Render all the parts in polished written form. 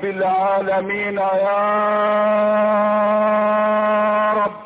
رب العالمين يا رب.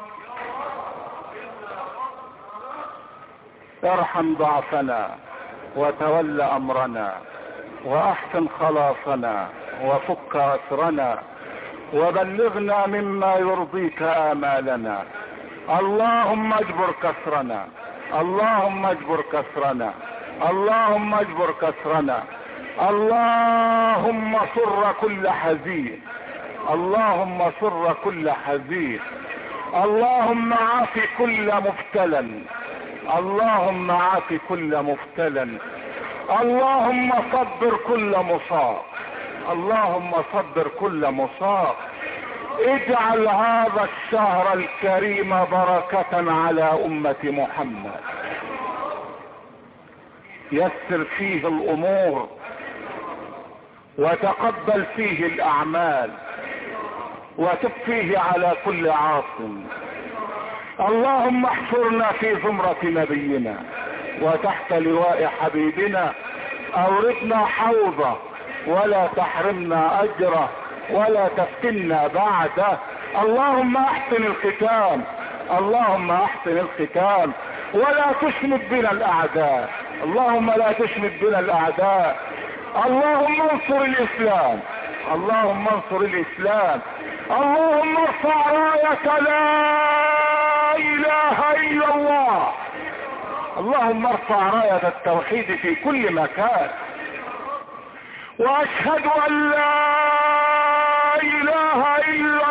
ارحم ضعفنا وتول امرنا واحسن خلاصنا وفك اسرنا وبلغنا مما يرضيك آمالنا. اللهم اجبر كسرنا، اللهم اجبر كسرنا، اللهم اجبر كسرنا. اللهم سر كل حزين، اللهم سر كل حزين. اللهم عاف كل مبتلى، اللهم عاف كل مبتلى. اللهم صبر كل مصاب، اللهم صبر كل مصاب. اجعل هذا الشهر الكريم بركة على أمة محمد. يسر فيه الأمور وتقبل فيه الأعمال وتب فيه على كل عاصم. اللهم احشرنا في زمرة نبينا وتحت لواء حبيبنا. اوردنا حوضه ولا تحرمنا اجره ولا تفتنا بعده. اللهم احسن الختام، اللهم احسن الختام ولا تشمت بنا الاعداء، اللهم لا تشمت بنا الاعداء. اللهم انصر الاسلام، اللهم انصر الاسلام. اللهم ارفع راية لا اله الا الله، اللهم ارفع راية التوحيد في كل مكان. واشهد ان لا اله الا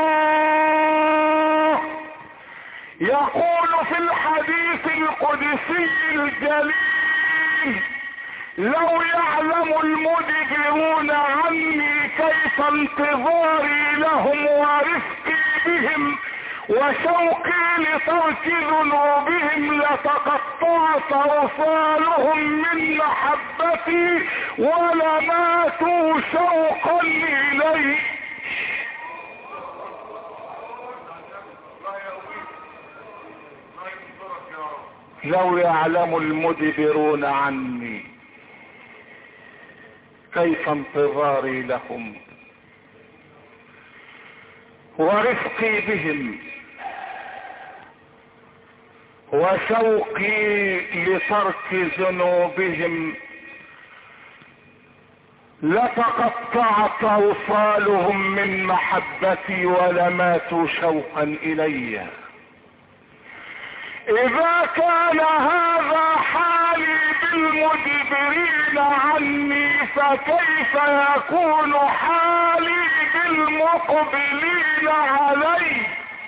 الله. يقول في الحديث القدسي الجليل: لو يعلم المدبرون عني كيف انتظاري لهم ورفقي بهم وشوقي لترك ذنوبهم لتقطعت اوصالهم من محبتي ولماتوا شوقا الي. لو يعلم المدبرون عني كيف انتظاري لهم ورفقي بهم وشوقي لترك ذنوبهم لتقطعت اوصالهم من محبتي ولماتوا شوقا الي. اذا كان هذا حالي بالمدبرين عني فكيف يكون حالي بالمقبلين علي؟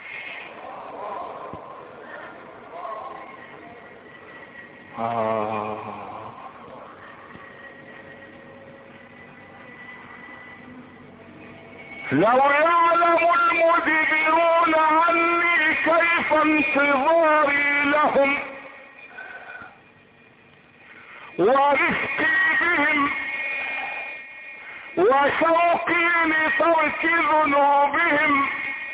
لو يعلم المدبرون عني كيف انتظاري لهم ورفقي بهم وشوقي لترك ذنوبهم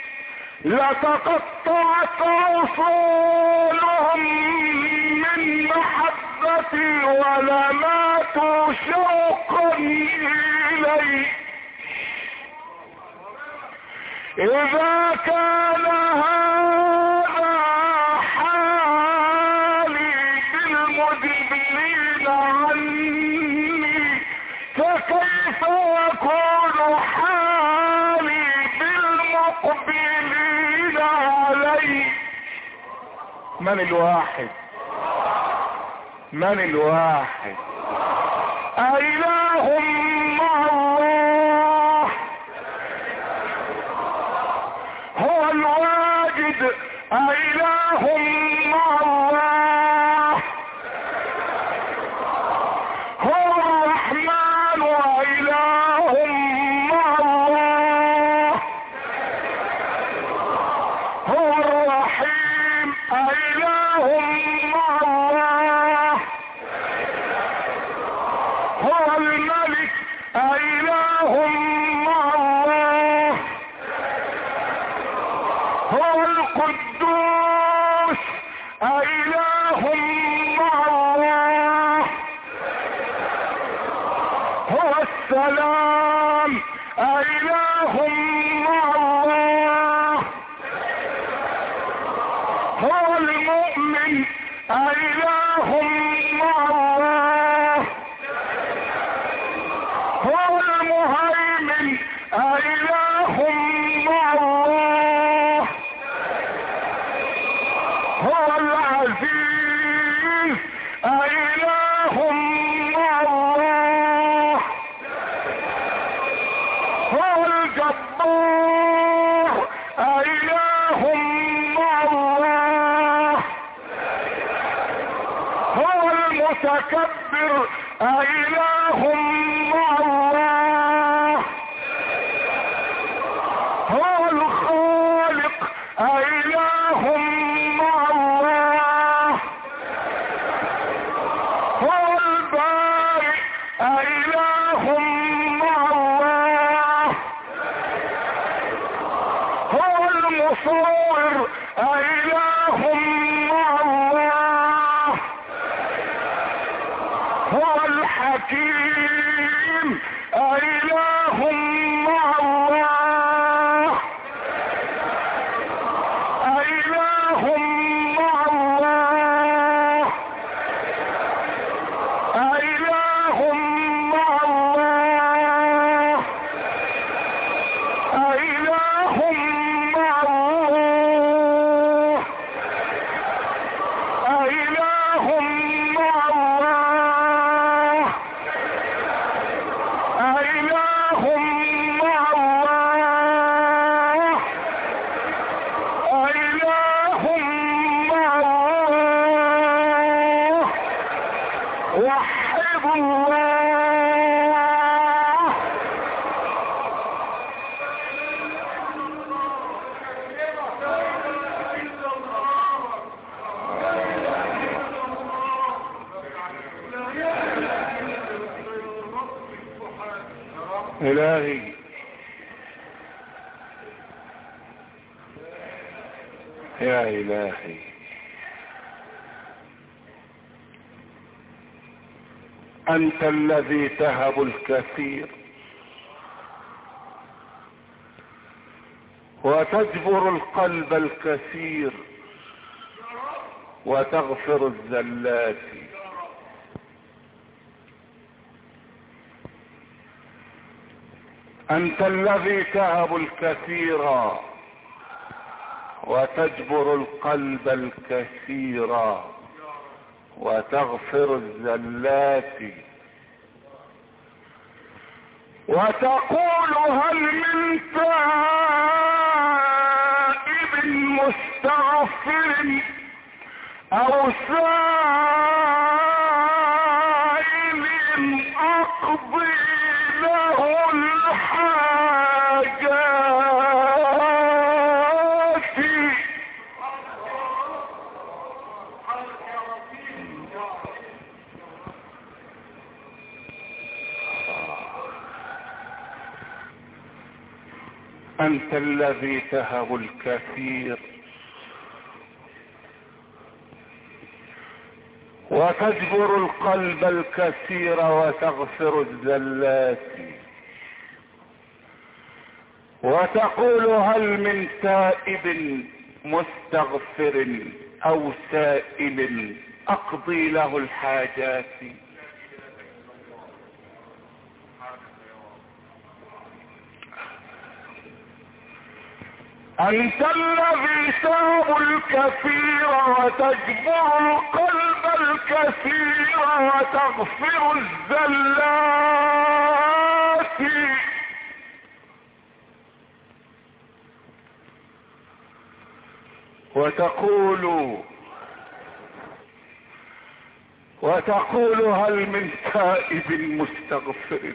لتقطعت اوصالهم من محبتي ولماتوا شوقا الي. اذا كان هذا حالي بالمدبرين عني فكيف يكون حالي بالمقبلين علي؟ من الواحد؟ من الواحد؟ أإله مع الله هو الواجد؟ أإله مع الله هو الرحمن؟ وإله مع الله هو الرحيم؟ أإله مع الله أإله مع الله؟ هو المؤمن أإله مع الله؟ هو المهيمن أإله مع الله؟ هو العزيز أإله مع الله؟ هو الجبار أإله مع الله؟ هو المتكبر أإله مع الله؟ هو الخالق أإله مع الله؟ هو البارئ أإله مع الله؟ هو المصور أإله مع الله؟ هو الحكيم أإله مع الله؟ أإله مع الله؟ أإله مع الله؟ أإله مع الله؟ أإله مع الله؟ أإله مع الله؟ أإله مع الله؟ وحدوا الله. إلهي يا إلهي، أنت الذي تهب الكثير وتجبر القلب الكثير وتغفر الزلات. أنت الذي تهب الكثير وتجبر القلب الكثير وتغفر الزلات. وتقول هل من تائب مستغفر أو سائل أقضي له الحاجات. أنت الذي تهب الكثير وتجبر القلب الكثير وتغفر الزلات. وتقول هل من تائب مستغفر أو سائل أقضي له الحاجات. أنت الذي تهب الكثير وتجبر القلب الكثير وتغفر الزلات. وتقول هل من تائب مستغفر.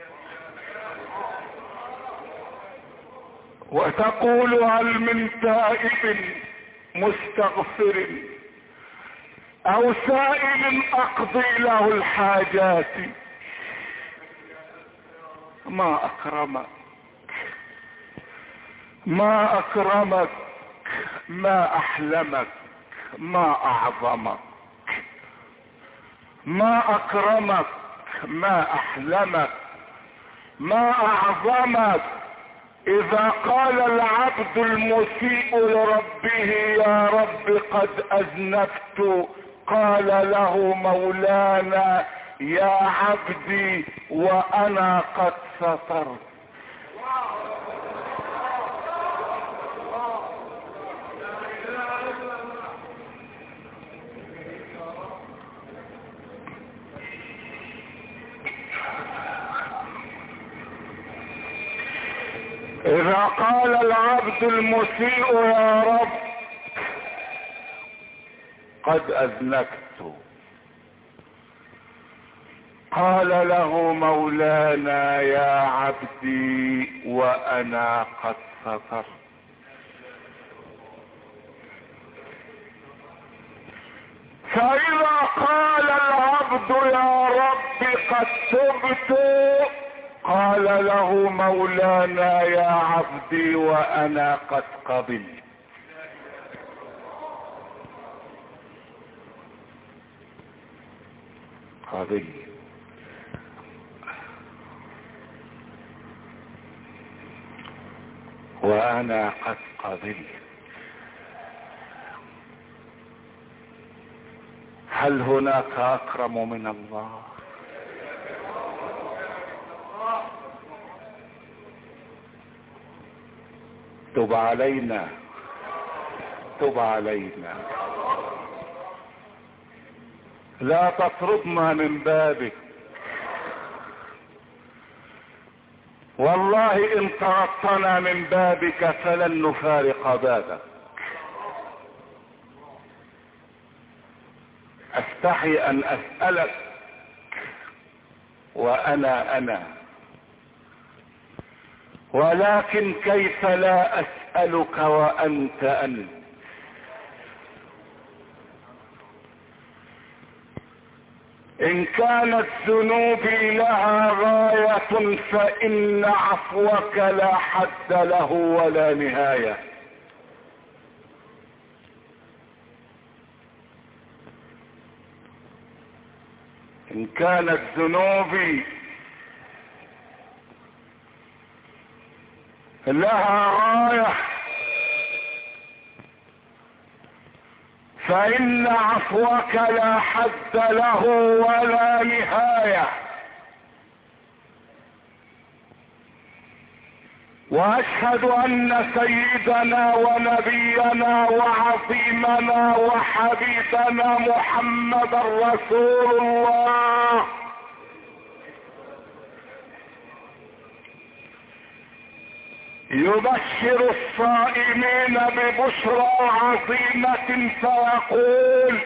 وتقول هل من تائب مستغفر أو سائل أقضي له الحاجات. ما أكرمك، ما أكرمك، ما أحلمك، ما أعظمك. ما أكرمك، ما أحلمك، ما اعظمك. اذا قال العبد المسيء لربه يا رب قد اذنبت، قال له مولانا يا عبدي وانا قد سترت. اذا قال العبد المسيء يا رب قد اذنبت، قال له مولانا يا عبدي وانا قد سترت. فاذا قال العبد يا رب قد تبت، قال له مولانا يا عبدي وانا قد قبلت. قبلت وانا قد قبلت. هل هناك اكرم من الله؟ تب علينا، تب علينا، لا تطردنا من بابك. والله ان طردتنا من بابك فلن نفارق بابك. استحي ان اسألك وانا ولكن كيف لا اسألك وانت انت. ان كانت ذنوبي لها غاية فان عفوك لا حد له ولا نهاية. ان كانت ذنوبي لها غاية فإن عفوك لا حد له ولا نهاية. واشهد ان سيدنا ونبينا وعظيمنا وحبيبنا محمد رسول الله يبشر الصائمين ببشرى عظيمة فيقول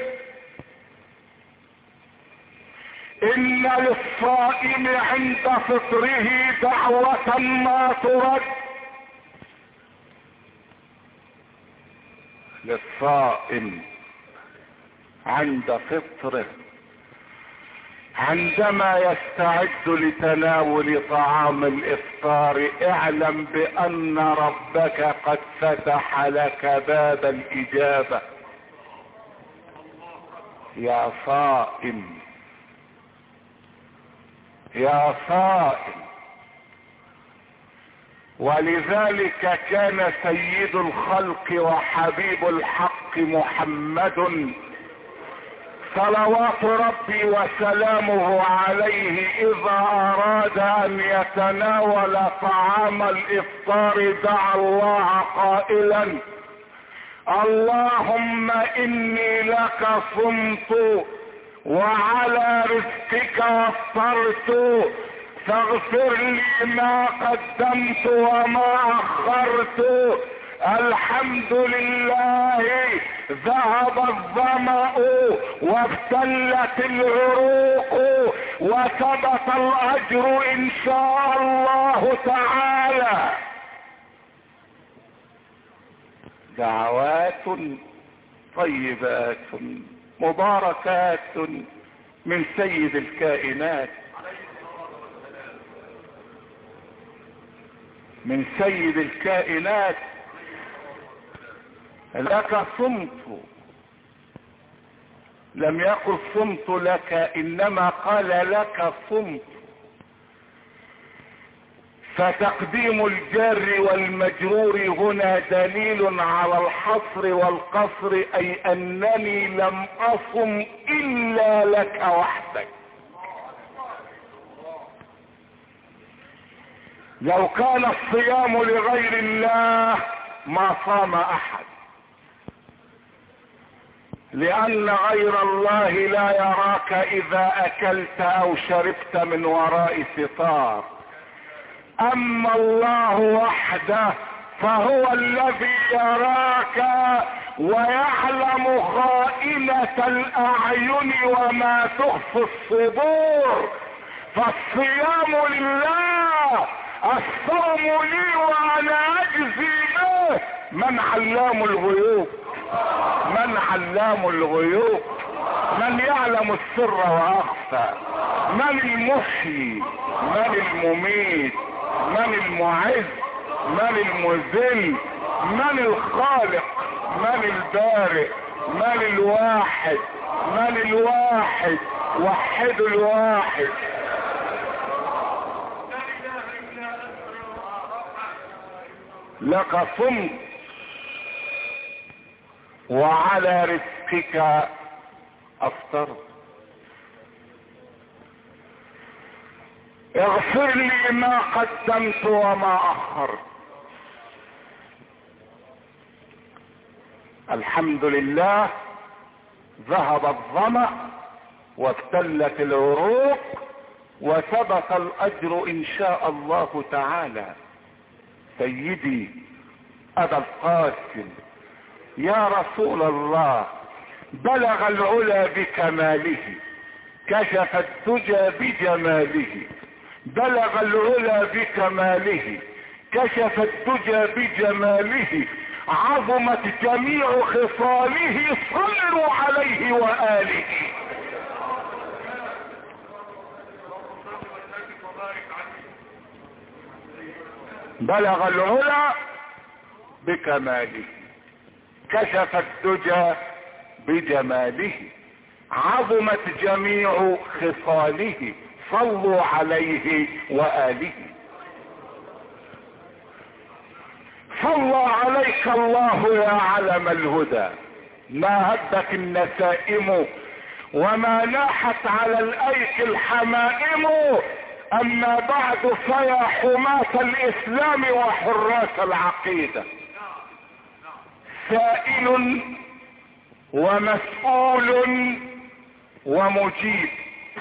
ان للصائم عند فطره دعوة ما ترد. للصائم عند فطره عندما يستعد لتناول طعام الافطار اعلم بان ربك قد فتح لك باب الاجابة. يا صائم يا صائم. ولذلك كان سيد الخلق وحبيب الحق محمد صلوات ربي وسلامه عليه اذا اراد ان يتناول طعام الافطار دعا الله قائلا اللهم اني لك صمت وعلى رزقك افطرت فاغفر لي ما قدمت وما اخرت. الحمد لله ذهب الظمأ وابتلت العروق وثبت الاجر ان شاء الله تعالى. دعوات طيبات مباركات من سيد الكائنات، من سيد الكائنات. لك صمت، لم يقل صمت لك انما قال لك صمت. فتقديم الجار والمجرور هنا دليل على الحصر والقصر، اي انني لم اصم الا لك وحدك. لو كان الصيام لغير الله ما صام احد، لان غير الله لا يراك اذا اكلت او شربت من وراء ستار. اما الله وحده فهو الذي يراك ويعلم خائنة الاعين وما تخفي الصدور. فالصيام لله، الصوم لي وانا اجزي به. من علام الغيوب؟ من علام الغيوب؟ من يعلم السر واخفى؟ من المحيي؟ من المميت؟ من المعز؟ من المذل؟ من الخالق؟ من البارئ؟ من الواحد؟ من الواحد؟ وحد الواحد. لك صمت وعلى رزقك افطرت. اغفر لي ما قدمت وما اخرت. الحمد لله، ذهب الظمأ وابتلت العروق وثبت الاجر ان شاء الله تعالى. سيدي ابا القاسم يا رسول الله، بلغ العلا بكماله، كشف الدجى بجماله. بلغ العلا بكماله، كشف الدجى بجماله، عظمت جميع خصاله، صلوا عليه وآله. بلغ العلا بكماله، كشف الدجى بجماله، عظمت جميع خصاله، صلوا عليه وآله. صلى عليك الله يا علم الهدى، ما هدت النسائم وما ناحت على الايك الحمائم. اما بعد فيا حماة الاسلام وحراس العقيدة، سائل ومسؤول ومجيب.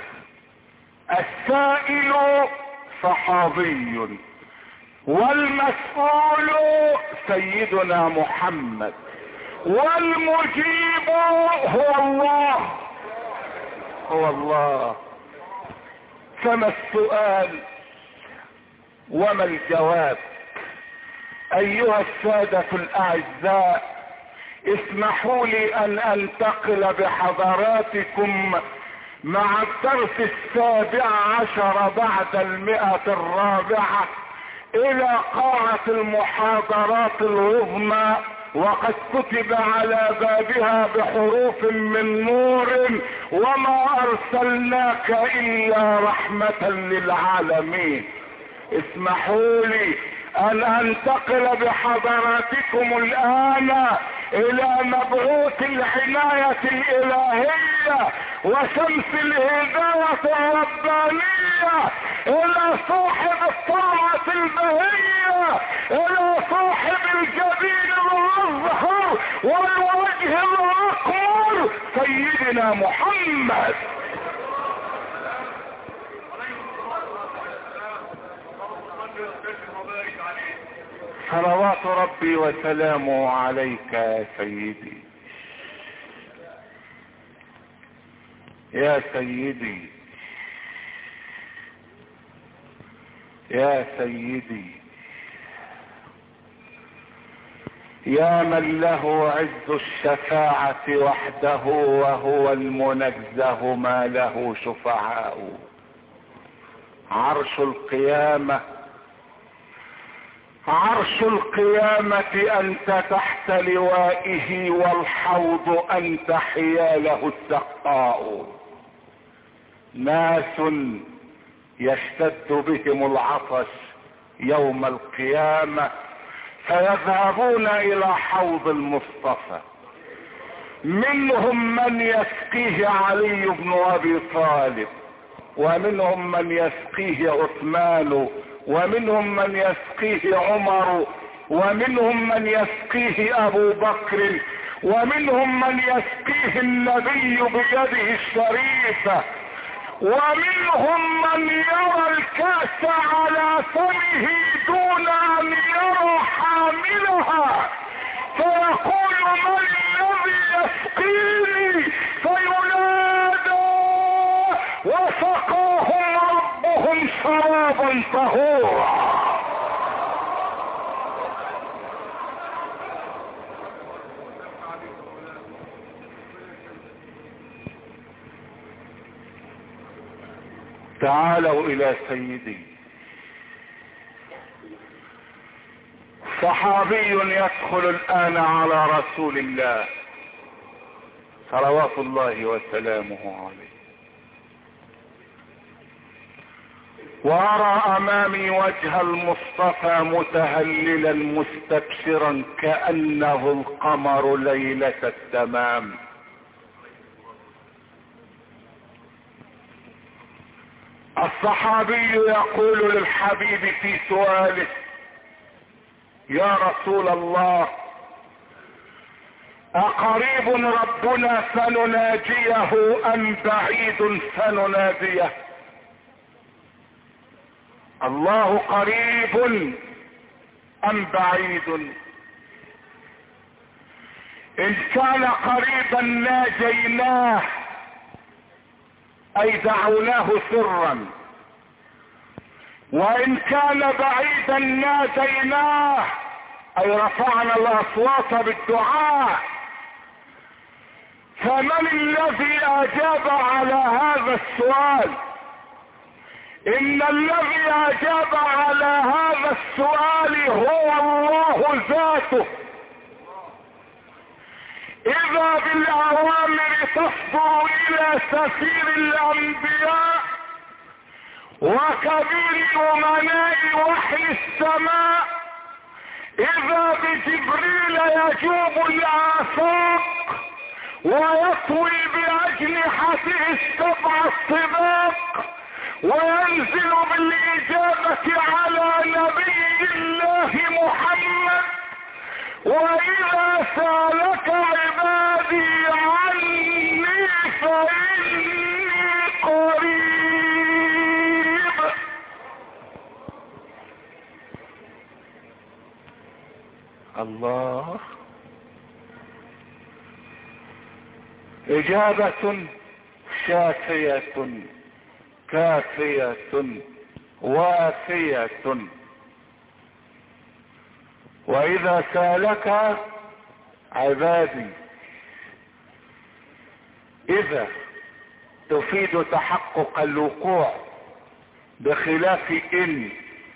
السائل صحابي والمسؤول سيدنا محمد والمجيب هو الله. هو الله. فما السؤال وما الجواب؟ ايها السادة الاعزاء، اسمحوا لي ان انتقل بحضراتكم مع الدرس 17 بعد 104 الى قاعة المحاضرات العظمى، وقد كتب على بابها بحروف من نور: وما ارسلناك الا رحمة للعالمين. اسمحوا لي ان انتقل بحضراتكم الان الى مبعوث العناية الالهية وشمس الهداية الربانية، الى صاحب الطاعة البهية، الى صاحب الجبين المظهر والوجه الاقمر، سيدنا محمد. صلوات ربي وسلامه عليك يا سيدي. يا سيدي يا سيدي، يا من له عز الشفاعة وحده وهو المنزه ما له شفعاء. عرش القيامة، عرش القيامة أنت تحت لوائه، والحوض أنت حياله السقاء. ناس يشتد بهم العطش يوم القيامة، فيذهبون الى حوض المصطفى، منهم من يسقيه علي بن ابي طالب، ومنهم من يسقيه عثمان، ومنهم من يسقيه عمر، ومنهم من يسقيه ابو بكر، ومنهم من يسقيه النبي بيده الشريفة، ومنهم من يرى الكأس على فمه دون ان يرى حاملها، فيقول من الذي يسقيني؟ فينادى وسقاهم ربهم شرابا طهورا. تعالوا الى سيدي. صحابي يدخل الان على رسول الله صلوات الله وسلامه عليه، وارى امامي وجه المصطفى متهللا مستبشرا كأنه القمر ليلة التمام. الصحابي يقول للحبيب في سؤاله: يا رسول الله، أقريب ربنا فنناجيه أم بعيد فنناديه؟ الله قريب أم بعيد؟ إن كان قريبا ناجيناه، أي دعوناه سرا، وإن كان بعيدا ناديناه، أي رفعنا الأصوات بالدعاء. فمن الذي أجاب على هذا السؤال؟ إن الذي أجاب على هذا السؤال هو الله ذاته. إذا بالأوامر تصدر إلى سفير الأنبياء وكبير أمناء وحي السماء، إذا بجبريل يجوب الآفاق ويطوي بأجنحته السبع الطباق وينزل بالإجابة على نبي الله محمد. وإذا سألك عبادي عني فإني قريب. الله، إجابة شافية كافية وافية. وإذا سألك عبادي، إذا تفيد تحقق الوقوع، بخلاف إن،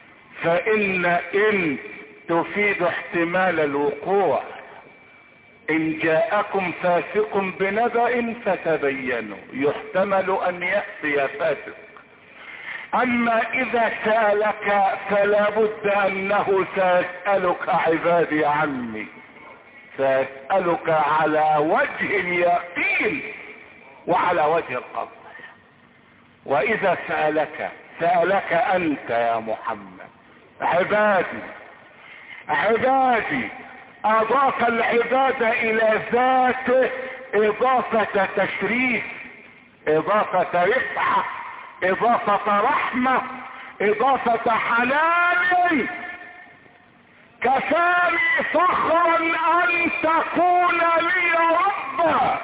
فإن تفيد احتمال الوقوع. إن جاءكم فاسق بنبأ فتبينوا، يحتمل أن يأتي فاسق. أما إذا سألك فلا بد أنه سيسألك عبادي عني، سيسألك على وجه اليقين وعلى وجه القصد. وإذا سألك أنت يا محمد عبادي، أضاف العبادة إلى ذاته إضافة تشريف، إضافة رفعة، إضافة رحمة، إضافة حنان. كفاني فخرا أن تكون لي ربا،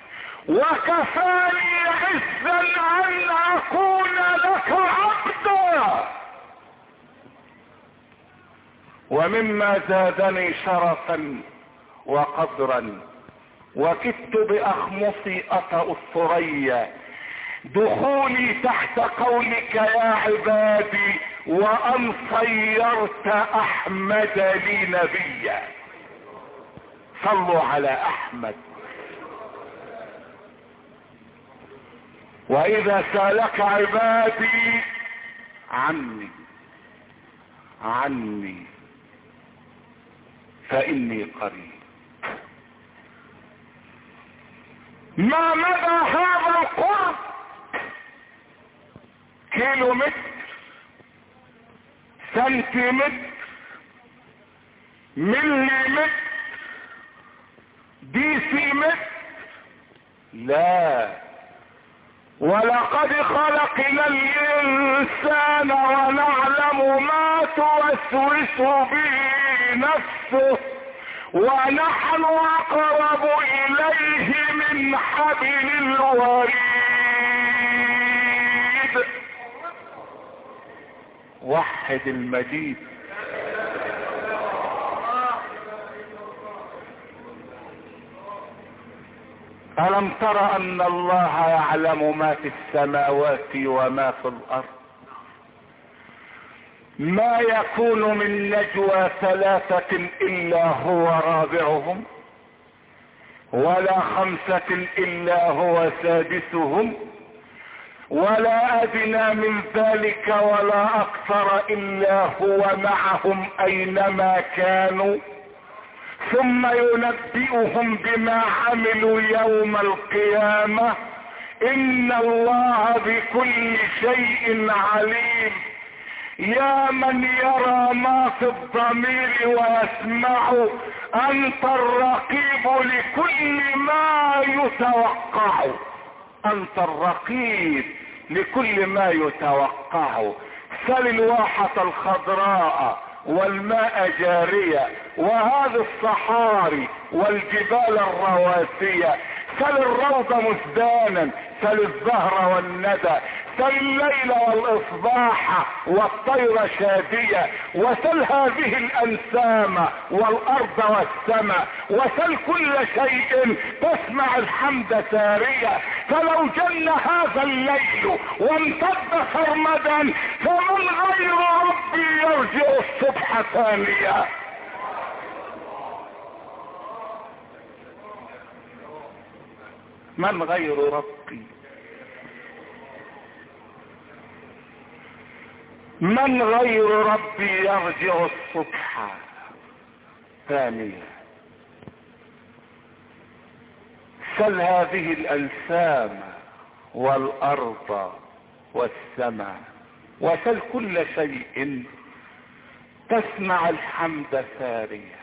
وكفاني عزا أن أكون لك عبدا. ومما زادني شرفا وقدرا وكدت بأخمصي أطأ الثريا دخولي تحت قولك يا عبادي، وأن صيرت أحمد لي نبيا. صلوا على أحمد. وإذا سألك عبادي عني عني فإني قريب. ما مدى هذا القرب؟ كيلو متر، سنتيمتر، ملي متر، ديسي متر؟ لا. ولقد خلقنا الإنسان ونعلم ما توسوس به نفسه ونحن أقرب إليه من حبل الوريد. وحد المجيد. ألم تر أن الله يعلم ما في السماوات وما في الأرض؟ ما يكون من نجوى ثلاثة إلا هو رابعهم ولا خمسة إلا هو سادسهم ولا أدنى من ذلك ولا أكثر إلا هو معهم أينما كانوا ثم ينبئهم بما عملوا يوم القيامة. إن الله بكل شيء عليم. يا من يرى ما في الضمير ويسمع، أنت الرقيب لكل ما يتوقع. أنت الرقيب لكل ما يتوقع. سل الواحة الخضراء والماء جارية وهذه الصحاري والجبال الرواسية. سل الروض مزدانا، سل الزهر والندى، سل الليل والإصباح والطير شادية، وسل هذه الأنسام والأرض والسماء، وسل كل شيء تسمع الحمد سارية. فلو جن هذا الليل وامتد سرمدا فمن غير ربي يرجع الصبح ثانية. من غير ربي؟ من غير ربي يرجع الصبح ثانية؟ سل هذه الأجسام والأرض والسماء، وسل كل شيء تسمع الحمد سارية.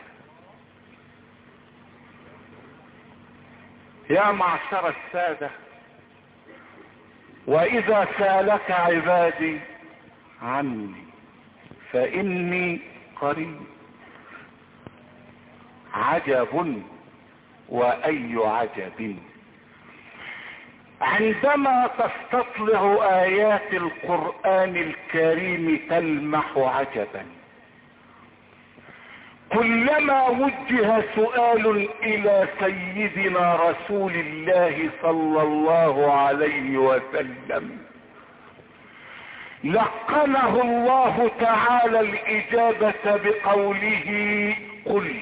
يا معشر السادة، وإذا سالك عبادي عني فإني قريب. عجب وأي عجب عندما تستطلع آيات القرآن الكريم تلمح عجبا. كلما وجه سؤال إلى سيدنا رسول الله صلى الله عليه وسلم لقنه الله تعالى الإجابة بقوله: قل.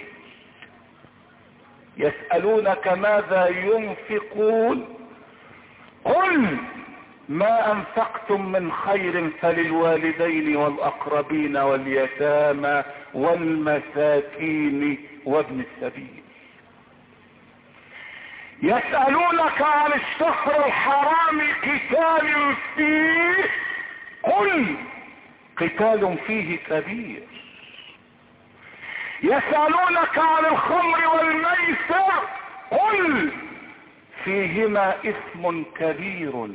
يسألونك ماذا ينفقون قل ما أنفقتم من خير فللوالدين والأقربين واليتامى والمساكين وابن السبيل. يسألونك عن الشهر الحرام قتال فيه قل قتال فيه كبير. يسألونك عن الخمر والميسر قل فيهما إثم كبير.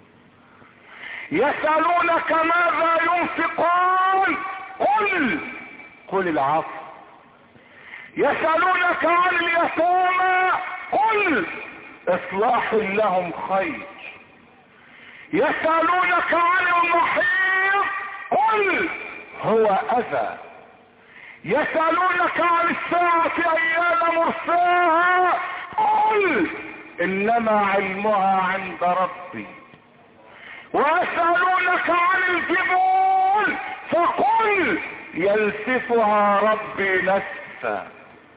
يسألونك ماذا ينفقون قل العفو. يسألونك عن اليتامى قل إصلاح لهم خير. يسألونك عن المحيض قل هو أذى. يسألونك عن الساعة أيان مرساها قل إنما علمها عند ربي. ويسألونك عن الجبال فقل ينسفها ربي نسفا.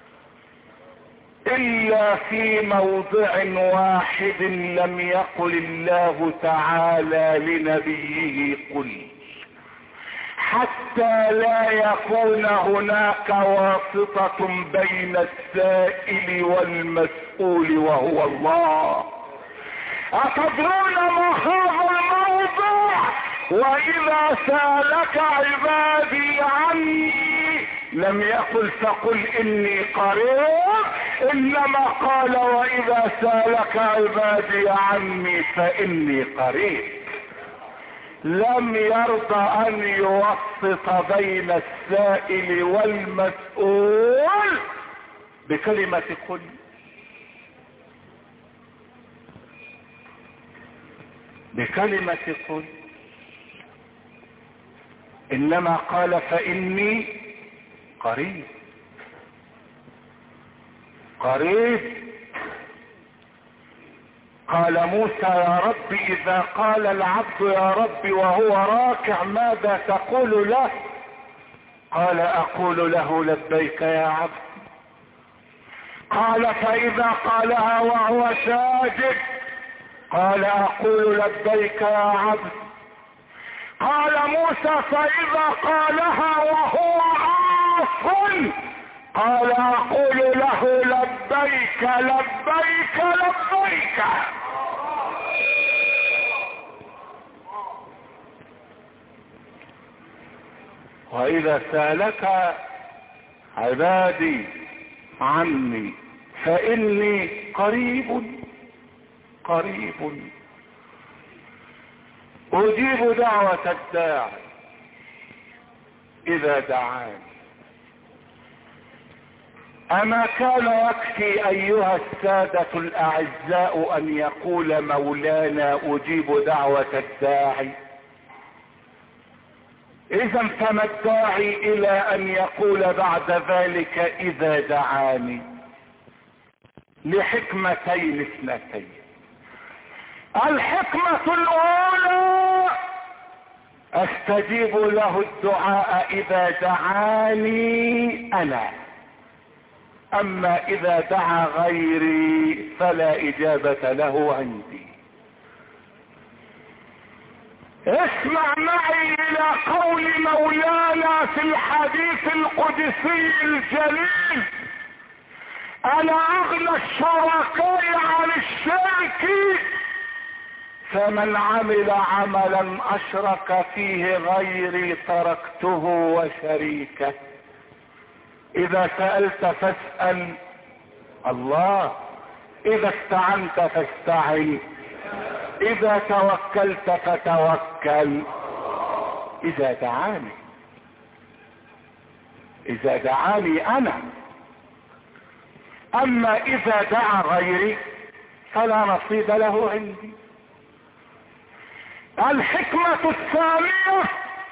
إلا في موضع واحد لم يقل الله تعالى لنبيه قل، حتى لا يكون هناك واسطة بين السائل والمسؤول وهو الله. أتدرون ما هذا الموضوع؟ وإذا سألك عبادي عني لم يقل فقل إني قريب، إنما قال وإذا سألك عبادي عني فإني قريب. لم يرضى أن يوسط بين السائل والمسؤول بكلمة قل. بكلمة قل، إنما قال فإني قريب. قريب. قال موسى يا رب إذا قال العبد يا رب وهو راكع ماذا تقول له؟ قال أقول له لبيك يا عبد. قال فإذا قالها وهو ساجد؟ قال أقول لبيك يا عبد. قال موسى فإذا قالها وهو عاص؟ قال أقول له لبيك لبيك لبيك. وإذا سألك عبادي عني فإني قريب قريب أجيب دعوة الداعي إذا دعاني. أما كان يكفي أيها السادة الأعزاء أن يقول مولانا أجيب دعوة الداعي؟ إذا فما الداعي إلى أن يقول بعد ذلك إذا دعاني؟ لحكمتين اثنتين. الحكمة الأولى أستجيب له الدعاء إذا دعاني أنا، أما إذا دعا غيري فلا إجابة له عندي. اسمع معي إلى قول مولانا في الحديث القدسي الجليل: أنا أغنى الشركاء عن الشرك، فمن عمل عملا أشرك فيه غيري تركته وشريكه. إذا سألت فاسأل الله، إذا استعنت فاستعن، إذا توكلت فتوكل. إذا دعاني أنا. أما إذا دعا غيري فلا نصيب له عندي. الحكمة الثانية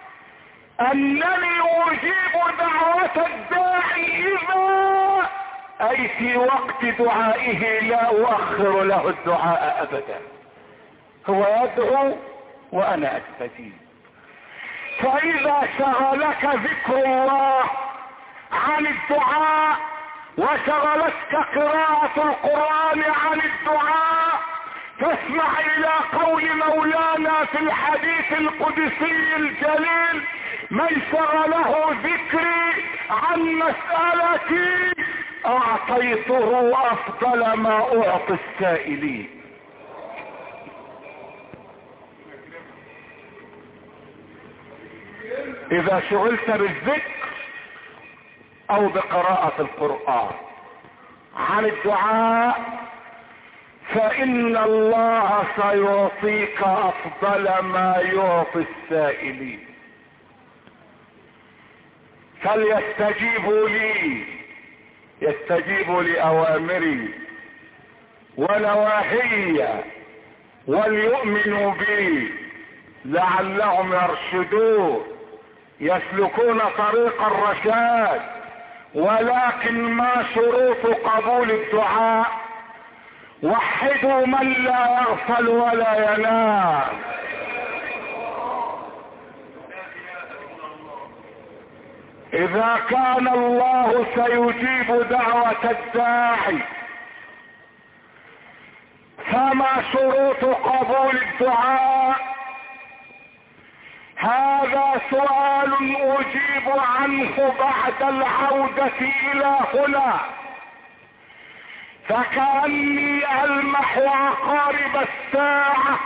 أنني أجيب دعوة الداعي إذا، أي في وقت دعائه، لا أؤخر له الدعاء أبدا. هو يدعو وأنا أستجيب. فإذا شغلك ذكر الله عن الدعاء وشغلتك قراءة القرآن عن الدعاء، فاسمع إلى قول مولانا في الحديث القدسي الجليل: من شغله ذكري عن مسألتي أعطيته أفضل ما أعطي السائلين. إذا شغلت بالذكر أو بقراءة القرآن عن الدعاء فإن الله سيعطيك أفضل ما يعطي السائلين. فليستجيبوا لي، يستجيبوا لأوامري ونواهي وليؤمنوا بي لعلهم يرشدون يسلكون طريق الرشاد. ولكن ما شروط قبول الدعاء؟ وحدوا من لا يغفل ولا ينام. إذا كان الله سيجيب دعوة الداعي فما شروط قبول الدعاء؟ هذا سؤال اجيب عنه بعد العودة الى هنا، فكأني ألمح عقارب الساعة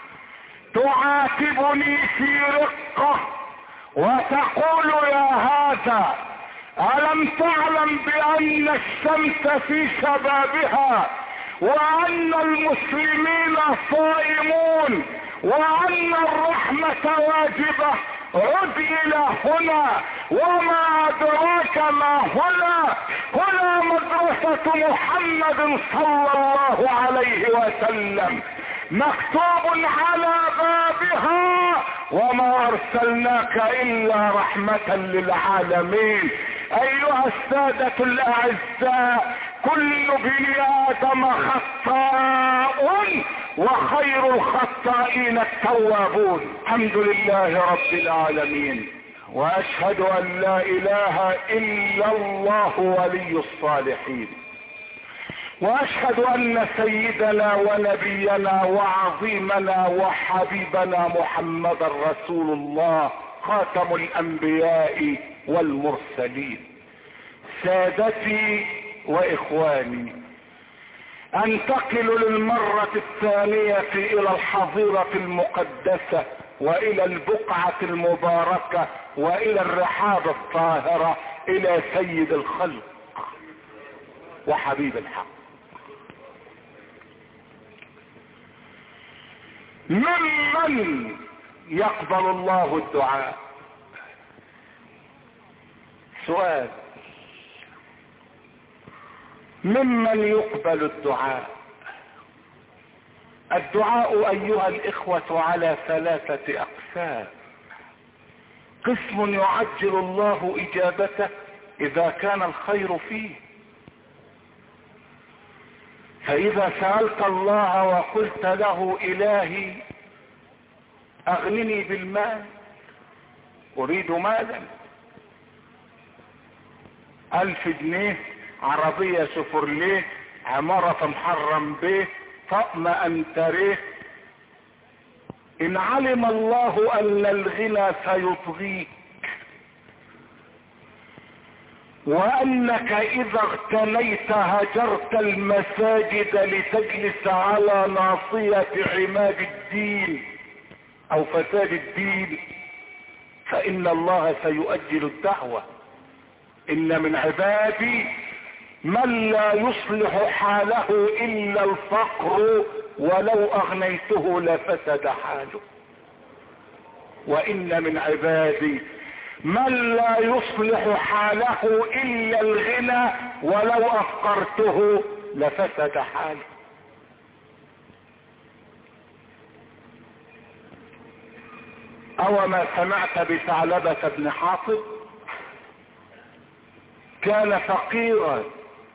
تعاتبني في رقة وتقول يا هذا ألم تعلم بأن الشمس في شبابها، وأن المسلمين صائمون، وأن الرحمة واجبة؟ عد إلى هنا، وما أدراك ما هنا؟ هنا مدرسة محمد صلى الله عليه وسلم، مكتوب على بابها وما أرسلناك إلا رحمة للعالمين. أيها السادة الأعزاء، كل ابن آدم خطاء وخير الخطائين التوابون. الحمد لله رب العالمين، وأشهد أن لا إله إلا الله ولي الصالحين، وأشهد أن سيدنا ونبينا وعظيمنا وحبيبنا محمد رسول الله خاتم الأنبياء والمرسلين. سادتي وإخواني، أنتقل للمرة الثانية إلى الحظيرة المقدسة وإلى البقعة المباركة وإلى الرحاب الطاهرة، إلى سيد الخلق وحبيب الحق. ممن يقبل الله الدعاء؟ سؤال، ممن يقبل الدعاء؟ الدعاء أيها الإخوة على ثلاثة أقسام. قسم يعجل الله إجابته إذا كان الخير فيه، فإذا سألت الله وقلت له إلهي أغنني بالمال، أريد مالا، 1000 جنيه، عربية شفرليه، عمارة محرم به، طقم أنتريه، إن علم الله أن الغنى سيطغيك وأنك إذا اغتنيت هجرت المساجد لتجلس على ناصية عماد الدين أو فساد الدين، فإن الله سيؤجل الدعوة. إن من عبادي من لا يصلح حاله إلا الفقر ولو أغنيته لفسد حاله، وإن من عبادي من لا يصلح حاله إلا الغنى ولو أفقرته لفسد حاله. أو ما سمعت بثعلبة بن حاطب؟ كان فقيرا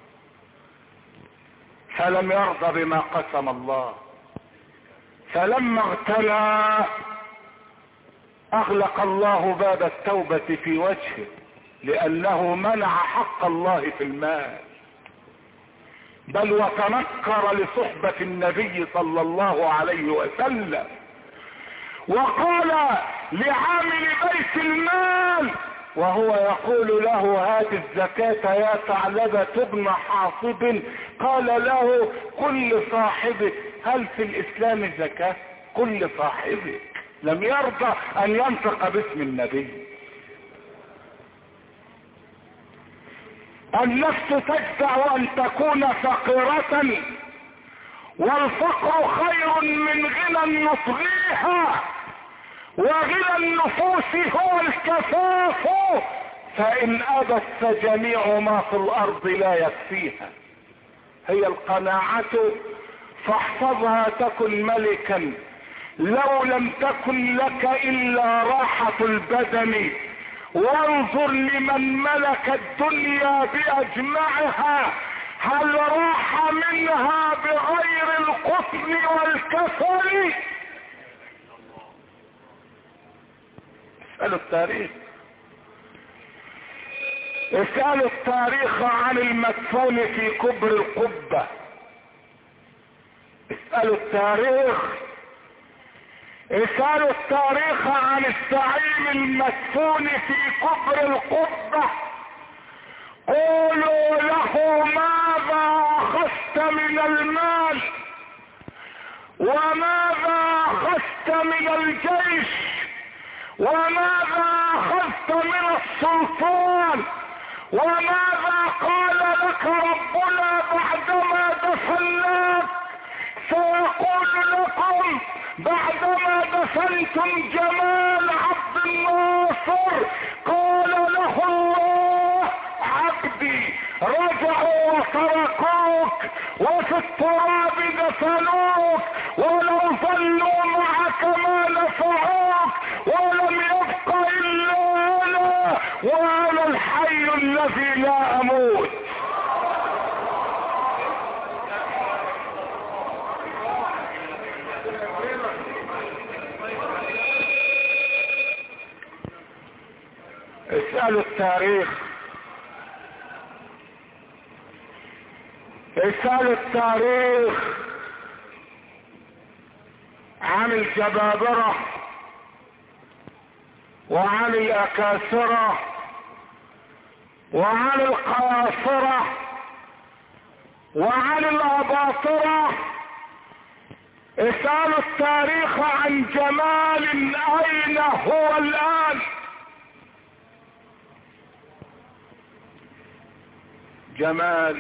فلم يرضى بما قسم الله، فلما اغتنى اغلق الله باب التوبة في وجهه لانه منع حق الله في المال، بل وتنكر لصحبة النبي صلى الله عليه وسلم، وقال لعامل بيت المال وهو يقول له هات الزكاة يا ثعلبة ابن حاطب، قال له كل صاحبك، هل في الاسلام زكاة؟ كل صاحبك، لم يرضى ان ينطق باسم النبي. النفس تجزع ان تكون فقيرة، والفقر خير من غنى يطغيها، وغنى النفوس هو الكفاف، فإن أبت فجميع ما في الأرض لا يكفيها. هي القناعة، فاحفظها تكن ملكا، لو لم تكن لك إلا راحة البدن، وانظر لمن ملك الدنيا بأجمعها هل راح منها بغير القطن والكسل؟ اسألوا التاريخ، اسألوا التاريخ عن المدفون في كبر القبة، اسألوا التاريخ اسألوا التاريخ عن الزعيم المدفون في قبر القبة، قولوا له ماذا اخذت من المال وماذا اخذت من الجيش وماذا اخذت من السلطان وماذا قال لك ربنا بعدما دفناك؟ سيقول لكم بعدما دفنتم جمال عبد الناصر قال له الله عبدي رجعوا وتركوك وفي التراب دفنوك ولو ظلوا معك ما نفعوك ولم يبق الا انا وانا الحي الذي لا اموت. اسألوا التاريخ، اسألوا التاريخ عن الجبابرة وعن الأكاسرة وعن القياصرة وعن الأباطرة. اسألوا التاريخ عن جمال أين هو الآن. جمال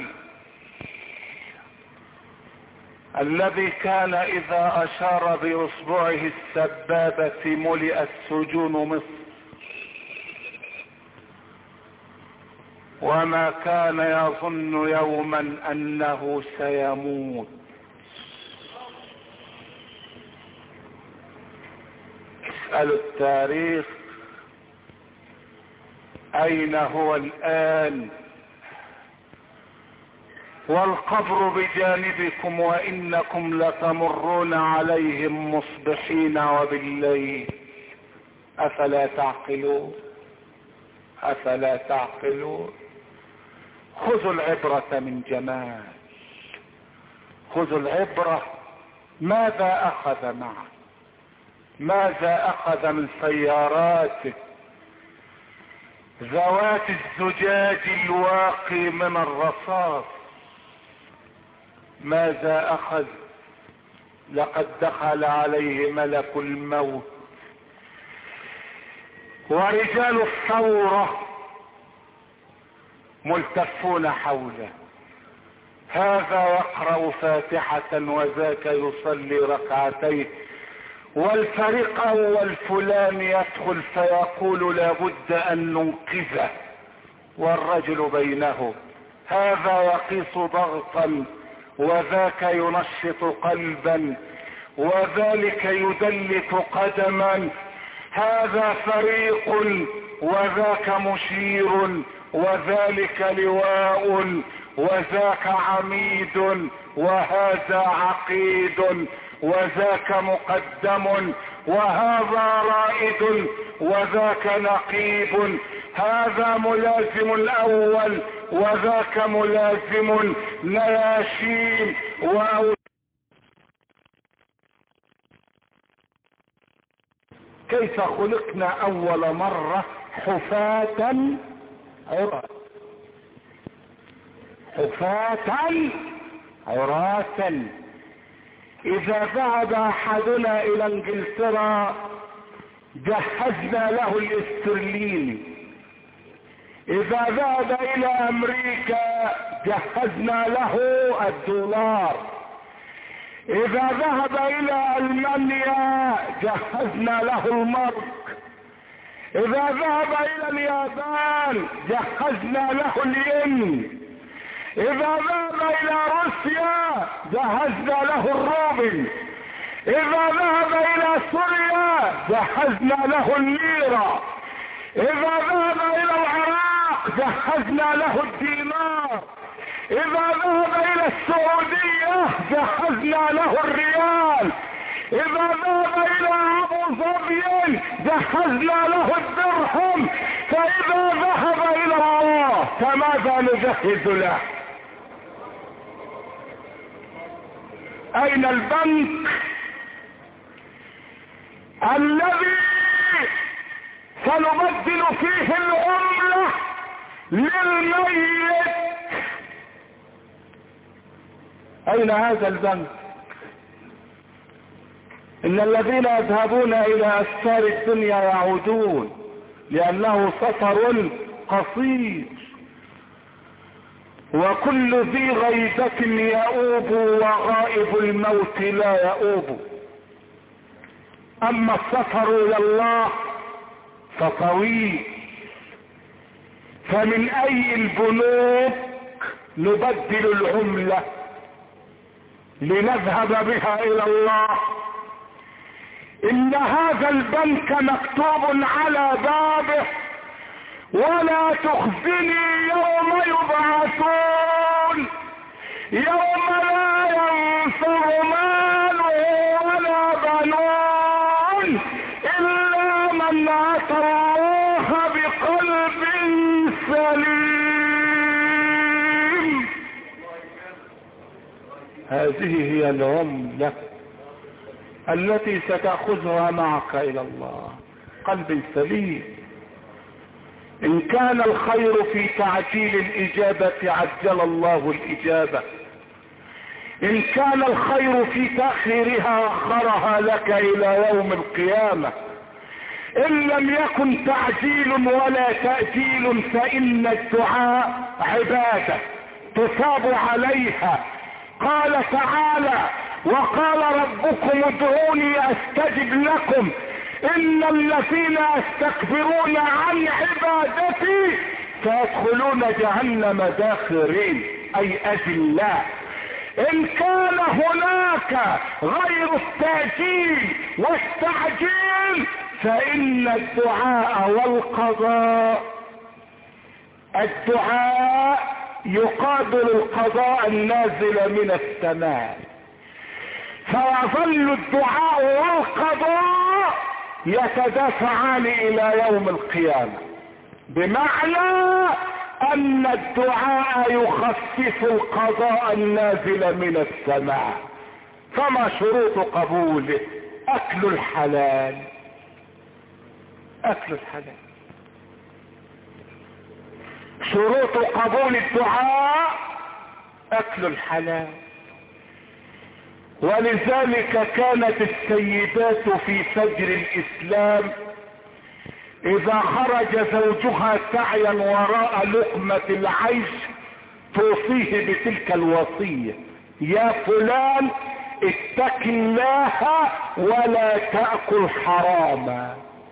الذي كان اذا اشار باصبعه السبابة ملئت سجون مصر، وما كان يظن يوما انه سيموت. اسألوا التاريخ اين هو الان، والقبر بجانبكم وانكم لتمرون عليهم مصبحين وبالليل. افلا تعقلون؟ افلا تعقلون؟ خذوا العبرة من جمال، خذوا العبرة. ماذا اخذ معه؟ ماذا اخذ من سياراته ذوات الزجاج الواقي من الرصاص؟ ماذا اخذ؟ لقد دخل عليه ملك الموت ورجال الثورة ملتفون حوله، هذا يقرأ فاتحة وذاك يصلي ركعتين، والفريق اول فلان يدخل فيقول لابد ان ننقذه والرجل بينه، هذا يقيس ضغطا وذاك ينشط قلبا وذلك يدلك قدما، هذا فريق وذاك مشير وذلك لواء وذاك عميد وهذا عقيد وذاك مقدم وهذا رائد وذاك نقيب، هذا ملازم الاول وذاك ملازم نياشين كيف خلقنا اول مرة حفاة عراة، حفاة عراة. اذا ذهب احدنا الى انجلترا جهزنا له الاسترليني، اذا ذهب الى امريكا جهزنا له الدولار، اذا ذهب الى المانيا جهزنا له المارك، اذا ذهب الى اليابان جهزنا له الين، اذا ذهب الى روسيا جهزنا له الروبل، اذا ذهب الى سوريا جهزنا له الليرة، اذا ذهب الى العراق جهزنا له الدينار، اذا ذهب الى السعودية جهزنا له الريال، اذا ذهب الى ابو ظبي جهزنا له الدرهم، فاذا ذهب الى الله فماذا نجهز له؟ اين البنك؟ الذي سنبدل فيه العملة للميت. اين هذا البنك؟ ان الذين يذهبون الى اسفار الدنيا يعودون، لانه سفر قصير، وكل ذي غيبة يؤوب وغائب الموت لا يؤوب. اما السفر الى الله فطويل. فمن اي البنوك نبدل العملة لنذهب بها الى الله؟ ان هذا البنك مكتوب على بابه: ولا تخزني يوم يبعثون، يوم لا ينفع مال ولا بنون الا من اتى الله بقلب سليم. هذه هي العملة التي ستأخذها معك الى الله، قلب سليم. ان كان الخير في تعجيل الاجابة عجل الله الاجابة، ان كان الخير في تأخيرها اخرها لك الى يوم القيامة. ان لم يكن تعجيل ولا تأجيل فان الدعاء عبادة تصاب عليها. قال تعالى: وقال ربكم ادعوني استجب لكم ان الذين يستكبرون عن عبادتي سيدخلون جهنم داخرين، اي اذلاء. ان كان هناك غير التأجيل والتعجيل فان الدعاء والقضاء، الدعاء يقابل القضاء النازل من السماء، فيظل الدعاء والقضاء يتدافعان الى يوم القيامة، بمعنى ان الدعاء يخفف القضاء النازل من السماء. فما شروط قبوله؟ اكل الحلال، اكل الحلال. شروط قبول الدعاء اكل الحلال. ولذلك كانت السيدات في فجر الاسلام اذا خرج زوجها سعيا وراء لقمة العيش توصيه بتلك الوصية: يا فلان اتق الله ولا تأكل حراما،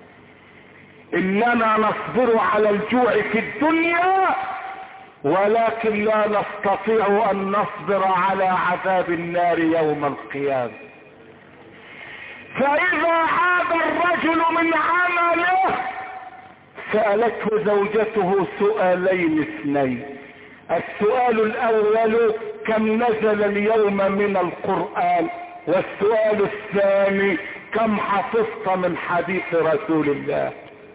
اننا نصبر على الجوع في الدنيا ولكن لا نستطيع ان نصبر على عذاب النار يوم القيامة. فاذا عاد الرجل من عمله سألته زوجته سؤالين اثنين: السؤال الاول: كم نزل اليوم من القرآن؟ والسؤال الثاني: كم حفظت من حديث رسول الله؟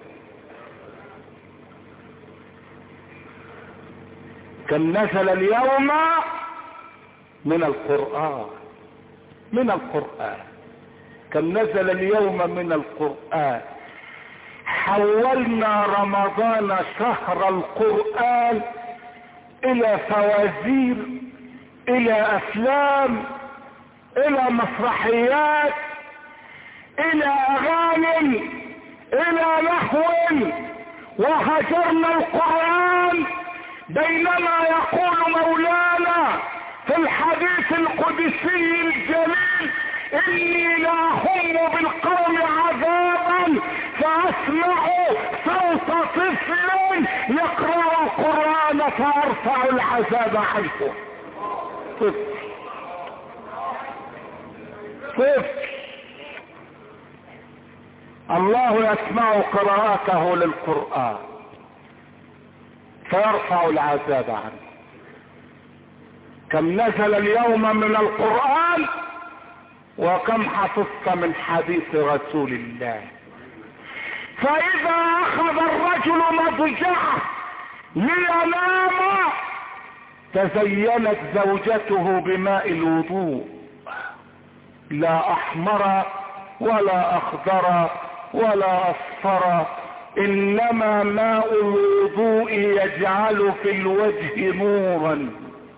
كم نزل اليوم من القرآن، من القرآن، كم نزل اليوم من القرآن. حولنا رمضان شهر القرآن الى فوازير، الى افلام، الى مسرحيات، الى اغاني، الى لهو، وهجرنا القرآن. بينما يقول مولانا في الحديث القدسي الجليل: اني لاهم بالقوم عذابا فاسمع صوت طفل يقرأ القرآن فارفع العذاب عنه. طفل الله يسمع قراءته للقرآن فيرفع العذاب عنه. كم نزل اليوم من القرآن وكم حفظت من حديث رسول الله. فاذا اخذ الرجل مضجعه لينام تزينت زوجته بماء الوضوء، لا احمر ولا اخضر ولا اصفر، انما ماء الوضوء يجعل في الوجه نورا.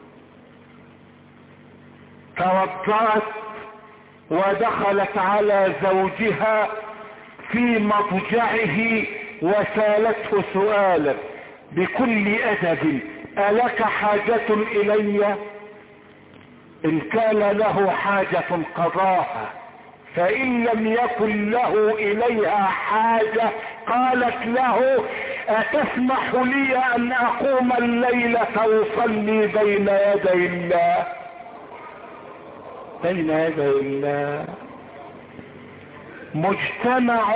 توضأت ودخلت على زوجها في مضجعه وسالته سؤالا بكل ادب: الك حاجة الي؟ ان كان له حاجة قضاها، فان لم يكن له اليها حاجة قالت له: اتسمح لي ان اقوم الليلة واصلي بين يدي الله؟ بين يدي الله. مجتمع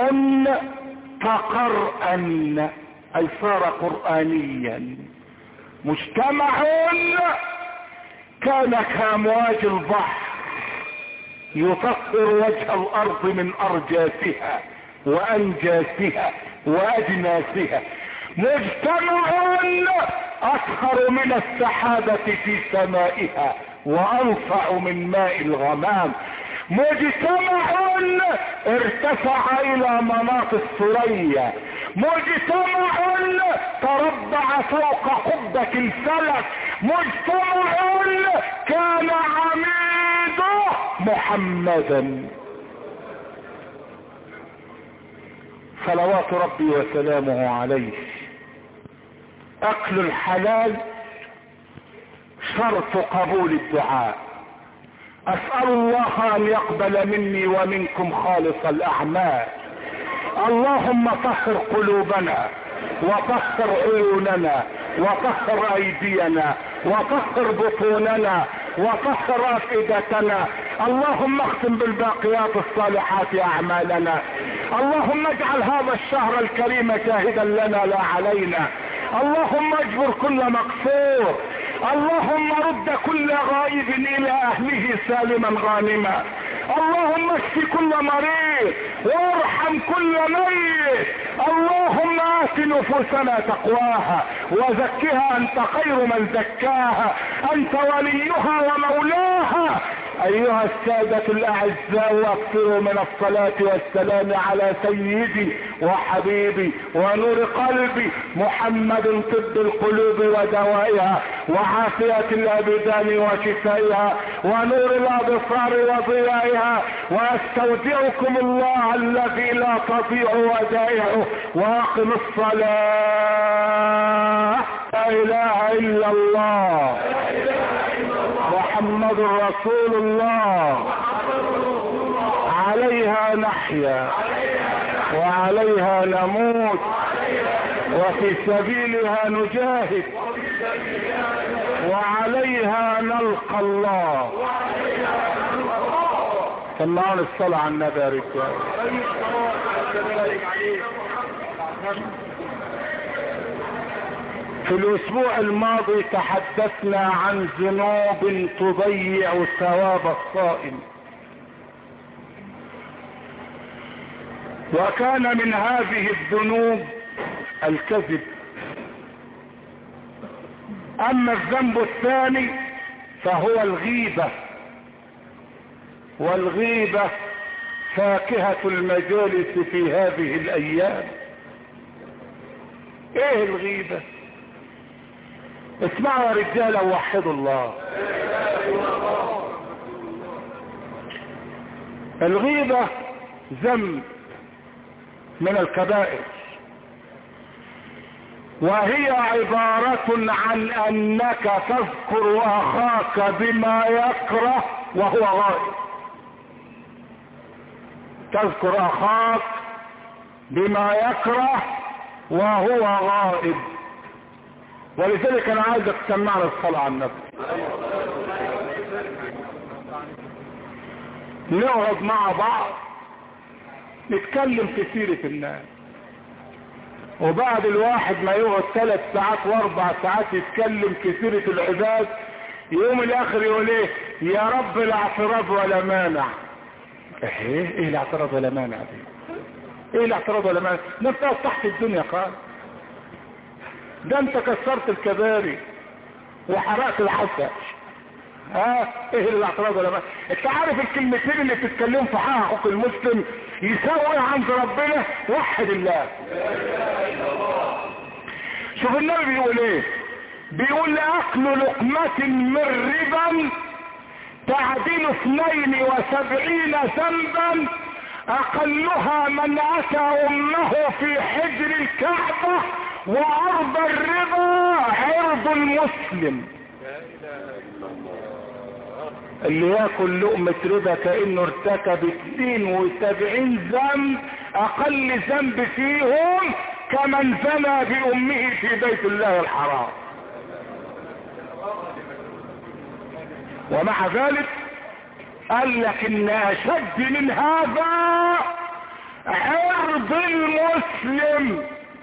تقرأن اي صار قرآنيا. مجتمع كان كامواج البحر يطهر وجه الارض من ارجاسها وانجاسها واجناسها. مجتمع اطهر من السحابة في سمائها وانفع من ماء الغمام. مجتمع ارتفع الى مناط الثريا. مجتمع تربع فوق قبة الفلك. مجتمع كان عميده محمدا صلوات ربي وسلامه عليه. اكل الحلال شرط قبول الدعاء. اسأل الله ان يقبل مني ومنكم خالص الاعمال. اللهم طهر قلوبنا وطهر عيوننا وطهر ايدينا وطهر بطوننا وطهر افئدتنا. اللهم اختم بالباقيات الصالحات اعمالنا. اللهم اجعل هذا الشهر الكريم شاهدا لنا لا علينا. اللهم اجبر كل مقصور. اللهم رد كل غائب الى اهله سالما غانما. اللهم اشف كل مريض وارحم كل ميت. اللهم آت نفوسنا تقواها وزكها انت خير من زكاها، انت وليها ومولاها. ايها السادة الاعزاء، واكثروا من الصلاة والسلام على سيدي وحبيبي ونور قلبي محمد، طب القلوب ودوائها وعافية الابدان وشفائها ونور الابصار وضيائها. واستودعكم الله الذي لا تضيع ودائعه، واقم الصلاة. لا اله الا الله محمد رسول الله. عليها نحيا وعليها نموت وفي سبيلها نجاهد وعليها نلقى الله. سمعوا الصلاة على النبي يا رجال. في الاسبوع الماضي تحدثنا عن ذنوب تضيع ثواب الصائم، وكان من هذه الذنوب الكذب. اما الذنب الثاني فهو الغيبة، والغيبة فاكهة المجالس في هذه الايام. ايه الغيبة؟ اسمعوا يا رجالة ووحدوا الله. الغيبة ذنب من الكبائر، وهي عبارة عن انك تذكر اخاك بما يكره وهو غائب. تذكر اخاك بما يكره وهو غائب. ولذلك انا عايزك تسمعنا الصلاة على النبي. نقعد مع بعض نتكلم في سيرة الناس، وبعد الواحد ما يقعد 3 ساعات و4 ساعات يتكلم في سيرة العباد، يوم الاخر يقول ايه؟ يا رب لا اعتراض ولا مانع. ايه الاعتراض ولا مانع دي؟ ايه الاعتراض ولا مانع؟ ده انت تحت الدنيا خالص. ده انت كسرت الكباري وحرقت الحسن ايه الاعتراض ولا بقى؟ انت عارف الكلمتين اللي بتتكلم في حقوق المسلم يساوي عند ربنا؟ وحد الله. شوف النبي بيقول ايه؟ بيقول اكل لقمة من ربا تعديل 72 ذنبا اقلها من اتى امه في حجر الكعبة وعرض الربا عرض المسلم. اللي ياكل لقمة ربا كأنه ارتكب 72 ذنب، اقل ذنب فيهم كمن زنى بامه في بيت الله الحرام. ومع ذلك قال لك ان اشد من هذا عرض المسلم،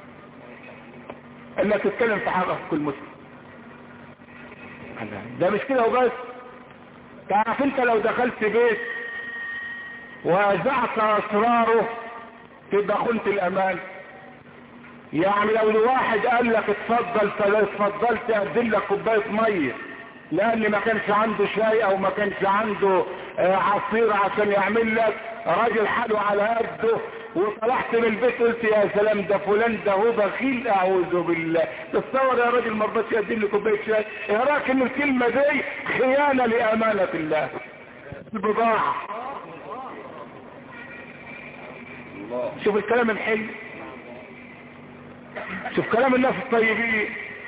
انك تتكلم في حقوق المسلم. ده مش كده وبس، تعرف انت لو دخلت بيت وأذعت اسراره تبقى خنت الامان. يعني لو الواحد قال لك اتفضل اتفضل تقدم لك كوبايه ميه لان ما كانش عنده شاي او ما كانش عنده عصير عشان يعمل لك، راجل حاله على قده، وطلعت من البيت قلت يا سلام ده فلان ده هو بخيل، اعوذ بالله. تصور يا راجل ما رضاش يقدم لي كوبايه شاي. ايه رايك ان الكلمه دي خيانه لامانه الله؟ البضاعه. شوف الكلام الحلو، شوف كلام الناس الطيبين،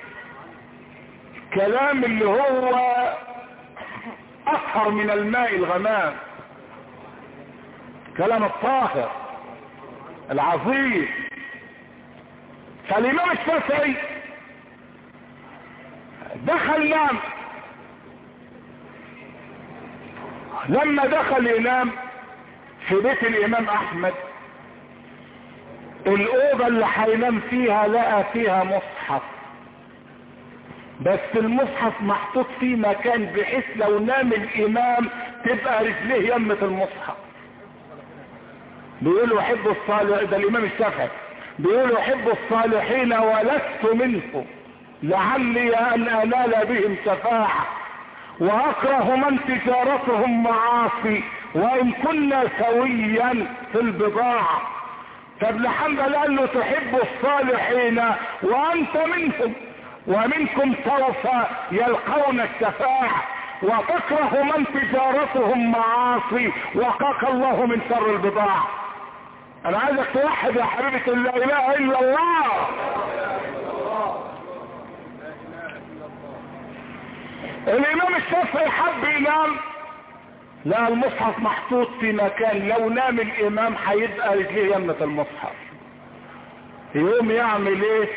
كلام اللي هو اطهر من الماء الغمام، كلام الطاهر العظيم. فالامام الشافعي دخل نام، لما دخل ينام في بيت الامام احمد الاوضه اللي هينام فيها لقى فيها مصحف، بس المصحف محطوط في مكان بحيث لو نام الامام تبقى رجليه يمة المصحف. بيقولوا احب الصالح، ده الامام الشافعي بيقولوا احب الصالحين ولست منهم لعلي ان انال بهم شفاعة، واكره من تجارتهم معاصي وان كنا سويا في البضاعة. فابن حنبل قال له تحب الصالحين وانت منهم ومنكم سوف يلقون الشفاعة، وتكره من تجارتهم معاصي وقاك الله من شر البضاعة. انا عايزك توحد يا حبيبة لا اله الا الله. الامام الشافعي حب ينام، لا المصحف محطوط في مكان لو نام الامام هيبقى رجليه يمة المصحف. يقوم يعمل ايه؟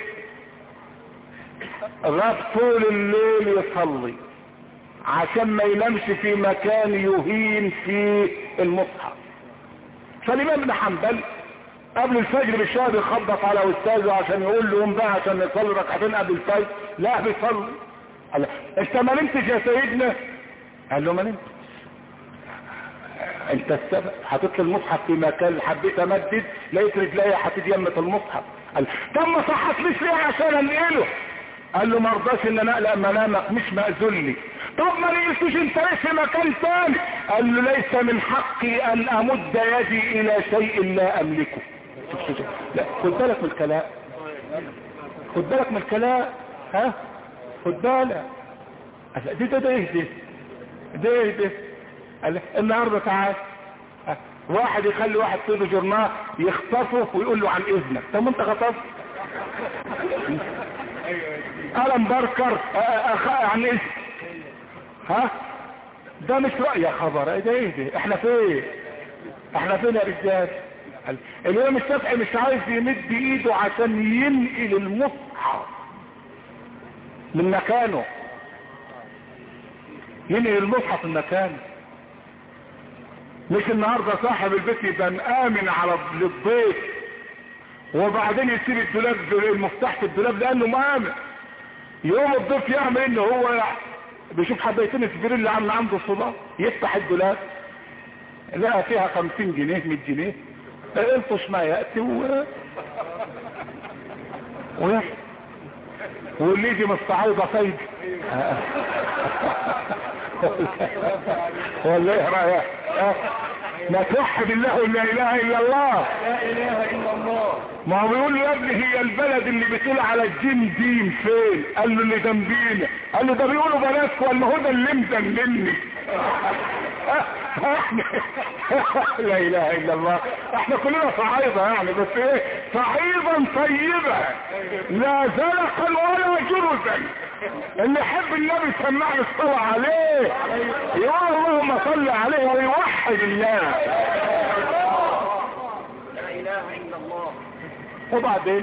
غاب طول الليل يصلي عشان ما ينامش في مكان يهين في المصحف. فالامام ابن حنبل قبل الفجر بالشهر يخبط على استاذه عشان يقول له قوم بقى عشان يصلي ركعتين قبل الفجر. لا بيصلي. قال انت ما نمتش يا سيدنا؟ قال له ما نمتش. انت السبب، حطيت المصحف في مكان حبيت امدد لقيت رجلي هتتيمة المصحف. قال طب ما صحتليش ليه عشان انقله؟ قال له ما رضاش ان انا اقلق منامك، مش مأذون لي. طب ما نقلتوش انت ليه في مكان تاني؟ قال له ليس من حقي ان امد يدي الى شيء لا املكه. لا خد بالك من الكلام، خد بالك من الكلام، ها خد بالك. ده ايه ده ايه ده؟ قال النهارده تعال واحد يخلي واحد في جورنال يخطفه ويقول له عن اذنك. طب ما انت خطفت. ألم بركر عن اذن، ها ده مش رأي يا خبر. ده ايه ده؟ احنا فين؟ احنا فين يا رجال؟ الامام الشافعي مش عايز يمد ايده عشان ينقل المصحف من مكانه، ينقل المصحف من مكانه. مش النهارده صاحب البيت يبقى مآمن على الضيف وبعدين يسيب الدولاب المفتاح في الدولاب لانه مآمن. يوم الضيف يعمل ان هو بيشوف حبايتين السبيرين اللي عامل عنده صداع، يفتح الدولاب لقى فيها 50 جنيه 100 جنيه، الطش ما يأتي واللي يجي مستعوضة فايدة ولا ايه رايك؟ ما توحد الله ولا اله الا الله. لا اله الا الله. ما هو بيقول له يا ابني هي البلد اللي بتقول على الجيم دين فين؟ قال له اللي جنبينا. قال له ده بيقولوا بلاش ولا هو ده اللي مدللني. لا اله الا الله. احنا كلنا صعيدة يعني، بس ايه، صعيدا طيبة لا زلقا ولا جرزا. اللي يحب النبي سمعني الصلاة عليه يقول اللهم صل عليه ويوحد الله. لا اله الا الله. وبعدين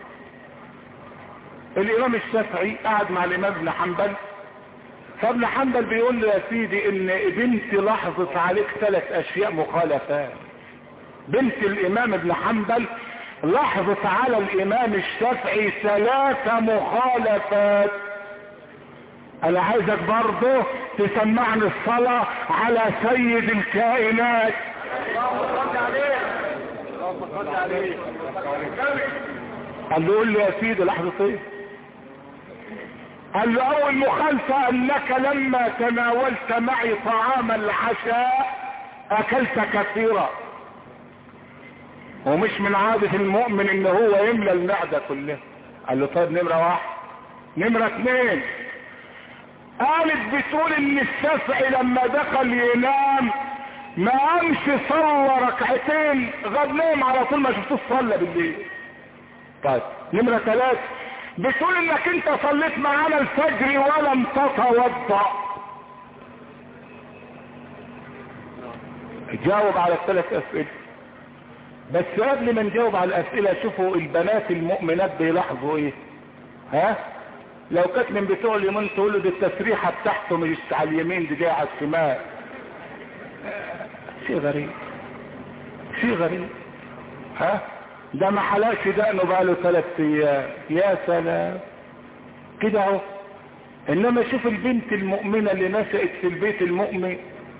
الامام الشافعي قعد مع الامام ابن حنبل، فابن حنبل بيقول له يا سيدي ان بنتي لاحظت عليك 3 اشياء مخالفات. بنت الامام ابن حنبل لاحظت على الامام الشافعي 3 مخالفات. انا عايزك برضه تسمعني الصلاة على سيد الكائنات. اللهم صل عليه. اللهم صل عليه. قال له قول لي يا سيدي لحظة ايه؟ قال له اول مخالفة انك لما تناولت معي طعام العشاء اكلت كثيرا، ومش من عادة المؤمن ان هو يملى المعدة كلها. قال له طيب نمرة 1. نمرة 2 قالت بتقول ان الشافعي لما دخل ينام ما قامش صلى ركعتين، غاب نام على طول، ما شفتوش صلى بالليل. طيب نمرة 3 بتقول انك انت صليت معانا الفجر ولم تتوضأ. جاوب على ال3 اسئلة. بس قبل ما نجاوب على الاسئلة شوفوا البنات المؤمنات بيلاحظوا ايه. ها لو كانت من بتوع اليمين تقول له دي التسريحة بتاعته مش على اليمين، دي جايه على الشمال. شيء غريب، شيء غريب. ها ده ما حلقش دقنه بقاله 3 ايام. يا سلام كده اهو. انما شوف البنت المؤمنة اللي نشأت في البيت المؤمن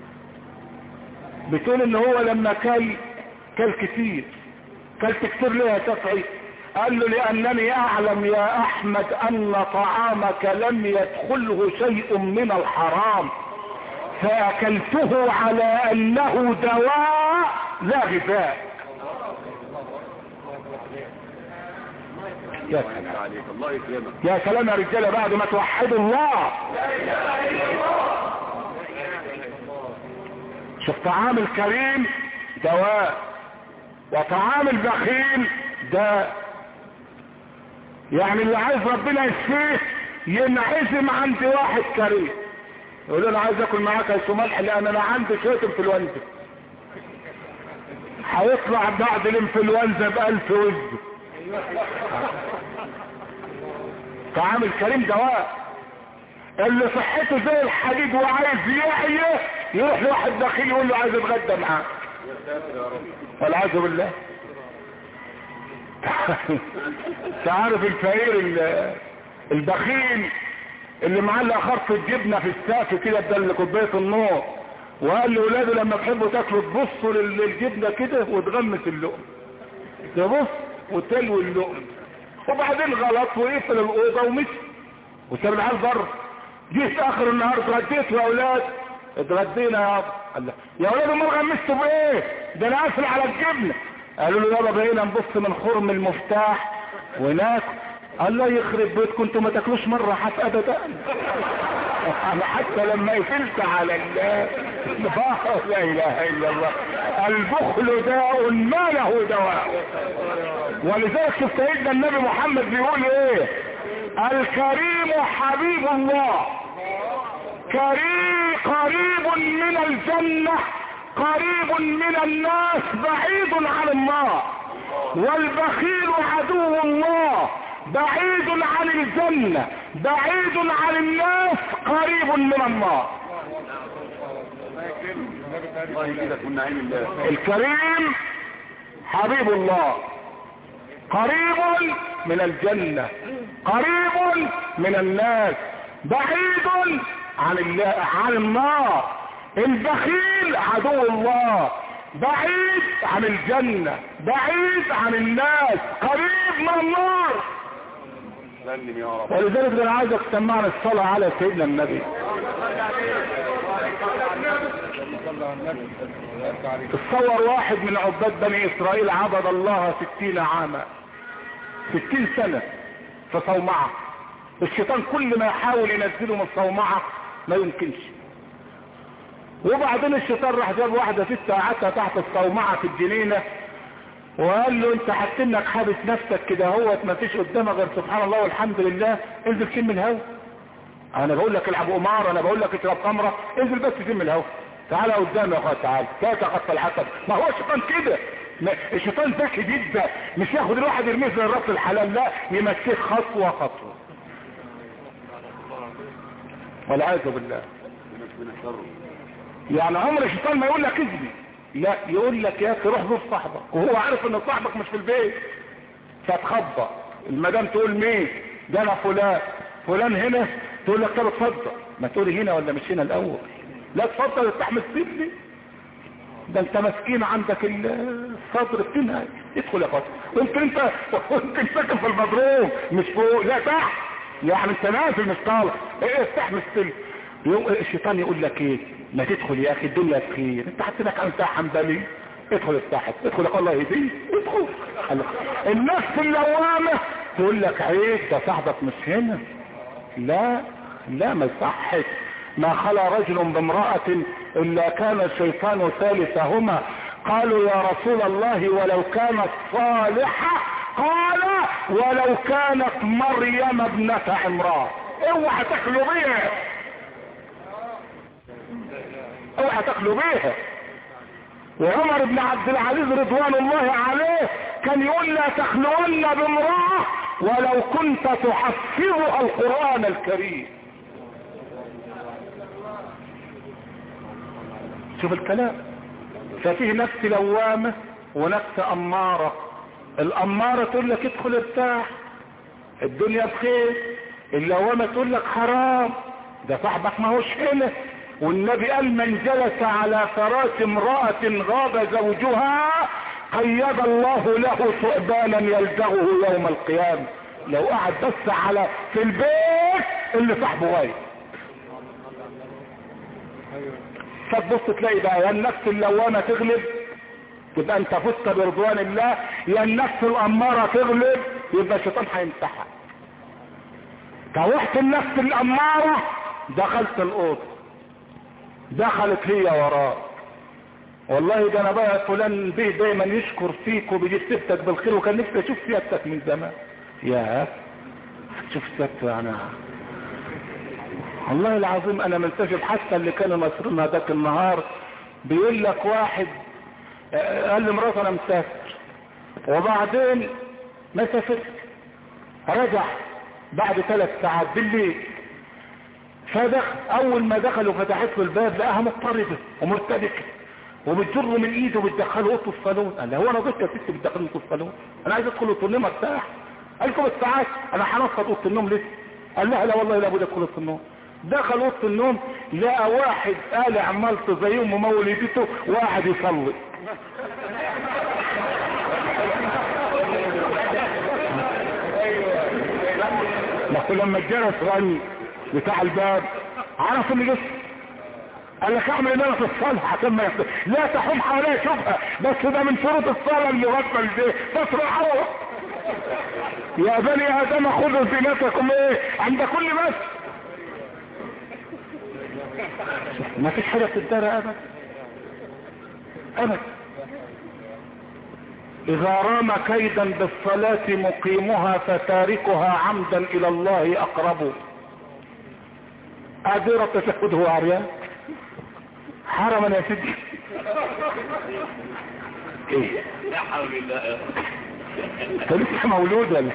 بتقول ان هو لما كل كتير. كلت كتير ليه يا شافعي؟ قال له لانني اعلم يا احمد ان طعامك لم يدخله شيء من الحرام، فاكلته على انه دواء لا غذاء. يا سلام عليك، الله يكرمك. يا سلام يا رجاله بعد ما توحدوا الله. شوف طعام الكريم دواء، وطعام البخيل داء. يعني اللي عايز ربنا يشفيه ينعزم عند واحد كريم، يقول له انا عايز اكل معاك يا ملح لان انا عندي شويه انفلونزا. هيطلع بعد الانفلونزا ب1000 وزن. طعام الكريم دواء. اللي صحته زي الحديد وعايز يحيى يروح لواحد بخيل يقول له عايز اتغدى معاه. والعياذ بالله. تعرف الفقير البخيل اللي معلق خرطة جبنة في السقف كده بدل كوباية النور، وقال لاولاده لما تحبوا تاكلوا تبصوا للجبنة كده وتغمس اللقم، تبص وتلوي اللقم، وبعدين غلط وقفل الأوضة ومشي وساب العيال بره. جيت اخر النهار اتغديت يا اولاد. اتغدينا يا ابا. قال له يا اولاد امال غمستوا بايه؟ ده انا قافل على الجبنه. قالوا له يابا بقينا نبص من خرم المفتاح وناكل. قال له يخرب بيتكم انتوا ما تاكلوش مره حاف ابدا. انا حتى لما قفلت على الله لا اله الا الله. البخل داء ما له دواء. ولذلك شفت سيدنا النبي محمد بيقول ايه؟ الكريم حبيب الله، قريب من الجنة، قريب من الناس، بعيد عن الله. والبخيل عدو الله، بعيد عن الجنة، بعيد عن الناس، قريب من الله. الكريم حبيب الله، قريب من الجنة، قريب من الناس، بعيد عن الله عن النار. البخيل عدو الله، بعيد عن الجنة، بعيد عن الناس، قريب من النار. سلم يا رب. ولذلك انا عايزك تسمعنا الصلاة على سيدنا النبي. تصور واحد من عباد بني اسرائيل عبد الله 60 عاما، 60 سنة في صومعة. الشيطان كل ما يحاول ينزله من الصومعة ما يمكنش. وبعدين الشيطان راح جاب واحدة ست قعدتها تحت الصومعة في الجنينة وقال له انت حتى انك حابس نفسك كده هوت ما فيش قدامك غير سبحان الله والحمد لله، انزل شم الهوا. انا بقول لك العب قمار، انا بقول لك اشرب خمره، انزل بس شم الهوا، تعالى قدامي يا اخويا تعالى، لا تخطى الحسن. ما هو الشيطان كده، الشيطان ذكي جدا، مش ياخد الواحد يرميه زي الراس الحلال، لا يمشيه خطوه خطوه. والعياذ بالله. يعني عمر الشيطان ما يقول لك اذني، لا يقول لك يا اخي روح زور صاحبك وهو عارف ان صاحبك مش في البيت، فتخبط المدام تقول مين ده؟ انا فلان. فلان هنا؟ تقول لك طب اتفضل. ما تقولي هنا ولا مش هنا الاول؟ لا اتفضل افتح مسجد، ده انت مسكين عندك الصدر بتنهج. ادخل يا فاطمه، ويمكن انت ساكن في المضروب مش فوق، لا تحت، يعني انت نازل مش طالع. ايه افتح مسجد. الشيطان يقول لك ايه؟ ما تدخل يا اخي الدنيا بخير، انت حسينك انت حنبلي، ادخل افتحت، ادخل الله يهديك، ادخل. النفس اللوامة تقول لك عيب ده صاحبك مش هنا، لا لا ما يصحش. ما خلا رجل بامرأة الا كان الشيطان ثالثهما. قالوا يا رسول الله ولو كانت صالحة؟ قال ولو كانت مريم ابنة عمران. اوعى تخلو بيها، اوعى تخلو بيها. وعمر بن عبد العزيز رضوان الله عليه كان يقول لا تخلون بامرأة ولو كنت تحفظها القرآن الكريم. شوف الكلام. ففيه نفس لوامة ونفس أمارة. الأمارة تقول لك ادخل ارتاح الدنيا بخير، اللوامة تقول لك حرام ده صاحبك ما هوش هنا. والنبي قال من جلس على فراش امرأة غاب زوجها قيد الله له ثعبانا يلدغه يوم القيامة. لو قعد بس على في البيت اللي صاحبه غايب، فتبص تلاقي بقى يا النفس اللوامة تغلب يبقى انت فزت برضوان الله، يا النفس الامارة تغلب يبقى الشيطان هيمسحها. روحت النفس الامارة دخلت الاوضه، دخلت هي وراك. والله ده انا بقى فلان بيه دايما يشكر فيك وبيجيب سيرتك بالخير وكان نفسي اشوف سيادتك من زمان. يا شوف سيادته انا والله العظيم انا منسجم. حتى اللي كانوا ناصرينها ذاك النهار بيقول لك واحد قال لي مرات انا مسافر، وبعدين ما سافرت، رجع بعد 3 ساعات بالليل، فدخل اول ما دخلوا فتحت له الباب لقاها مضطربه ومرتبكه وبتجره من ايده وبتدخله اوضه الصالون. قال لها هو انا قلت يا ستي بتدخلني اوضه الصالون؟ انا عايز ادخل اوضه النوم ارتاح. قال لكم الساعات انا هنفض اوضه النوم لسه. قال لها لا والله لابد ادخل اوضه النوم. دخل اوضه النوم لقى واحد قالع مالته زي ام مولدته وقاعد يصلي. لكن لما الجرس رن بتاع الباب عرف اللي لسه. قال لك اعمل انا في الصلاة عشان ما يحصل لا تحوم حواليها شبهة، بس ده من شروط الصلاة المغفل دي تطرحوه. يا بني ادم خذوا زينتكم ايه عند كل بس. ما فيش حاجة بتدار ابدا ابدا. اذا رام كيدا بالصلاة مقيمها فتاركها عمدا الى الله اقرب. قادرة تشهده عريان حرما يا سيدي. ايه لا حول الله يا رب. انت لسه مولود ولا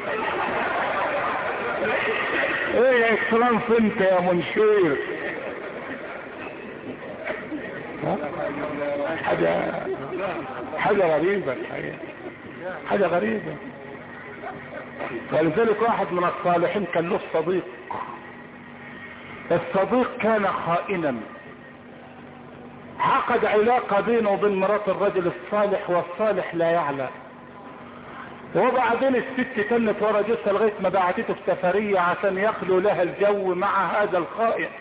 ايه يا اكسلانس انت يا منشير؟ حاجة غريبة، حاجة غريبة. ولذلك واحد من الصالحين كان له صديق، الصديق كان خائنا، عقد علاقة بينه وبين مرات الرجل الصالح والصالح لا يعلم. وبعدين الست تنت ورا جثة لغاية ما بعتته في سفرية عشان يخلو لها الجو مع هذا الخائن.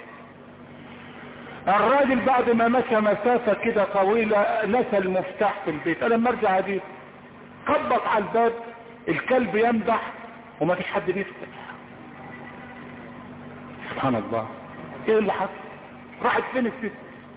الراجل بعد ما مشى مسافة كده طويلة نسى المفتاح في البيت. انا لما ارجع اجيب خبط على الباب، الكلب ينبح وما فيش حد بيفتح. سبحان الله، ايه اللي حصل؟ راحت فين الست؟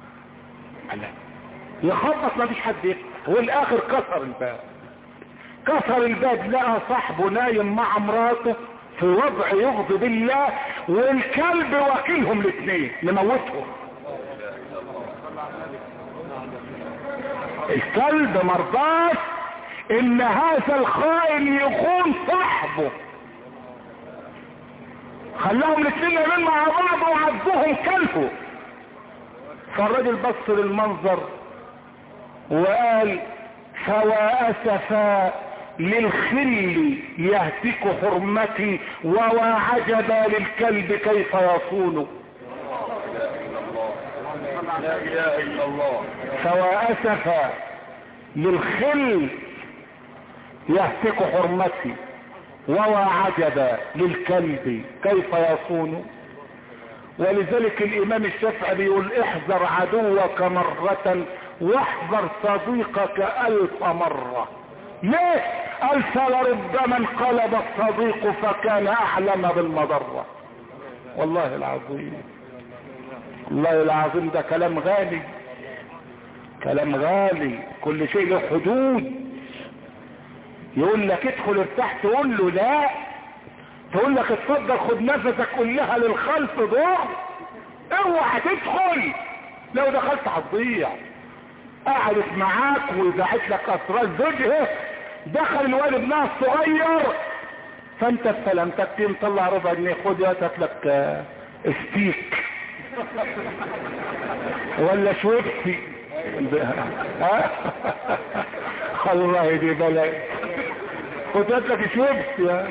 يخبط ما فيش حد يفتح، والاخر كسر الباب. كسر الباب لقى صاحبه نايم مع مراته في وضع يغضب الله، والكلب واكلهم الاثنين نموتهم. الكلب مرضاش ان هذا الخائن يخون صاحبه، خلاهم الاثنين نايمين مع بعض وعذبهم كلبه. فالراجل بص للمنظر وقال فوا اسفا للخل يهتك حرمتي وعجبا للكلب كيف يصون. لا اله الا الله. فوا اسفا للخل يهتك حرمتي وعجبا للكلب كيف يصون. ولذلك الامام الشافعي بيقول احذر عدوك مرة واحذر صديقك 1000 مرة. ليه؟ قال فلربما انقلب الصديق فكان اعلم بالمضرة. والله العظيم، والله العظيم ده كلام غالي، كلام غالي. كل شيء له حدود. يقول لك ادخل ارتاح تقول له لا، تقول لك اتفضل خد نفسك قول لها للخلف دور، اوعى تدخل. لو دخلت هتضيع. قعدت معاك وزعت لك اسرار زوجها، دخل الواد ابنها الصغير، فانت استلمتك مطلع ربع جنيه، خد يا لك ستيك ولا شويبسي. الله دي بلد، خد لك شويبسي.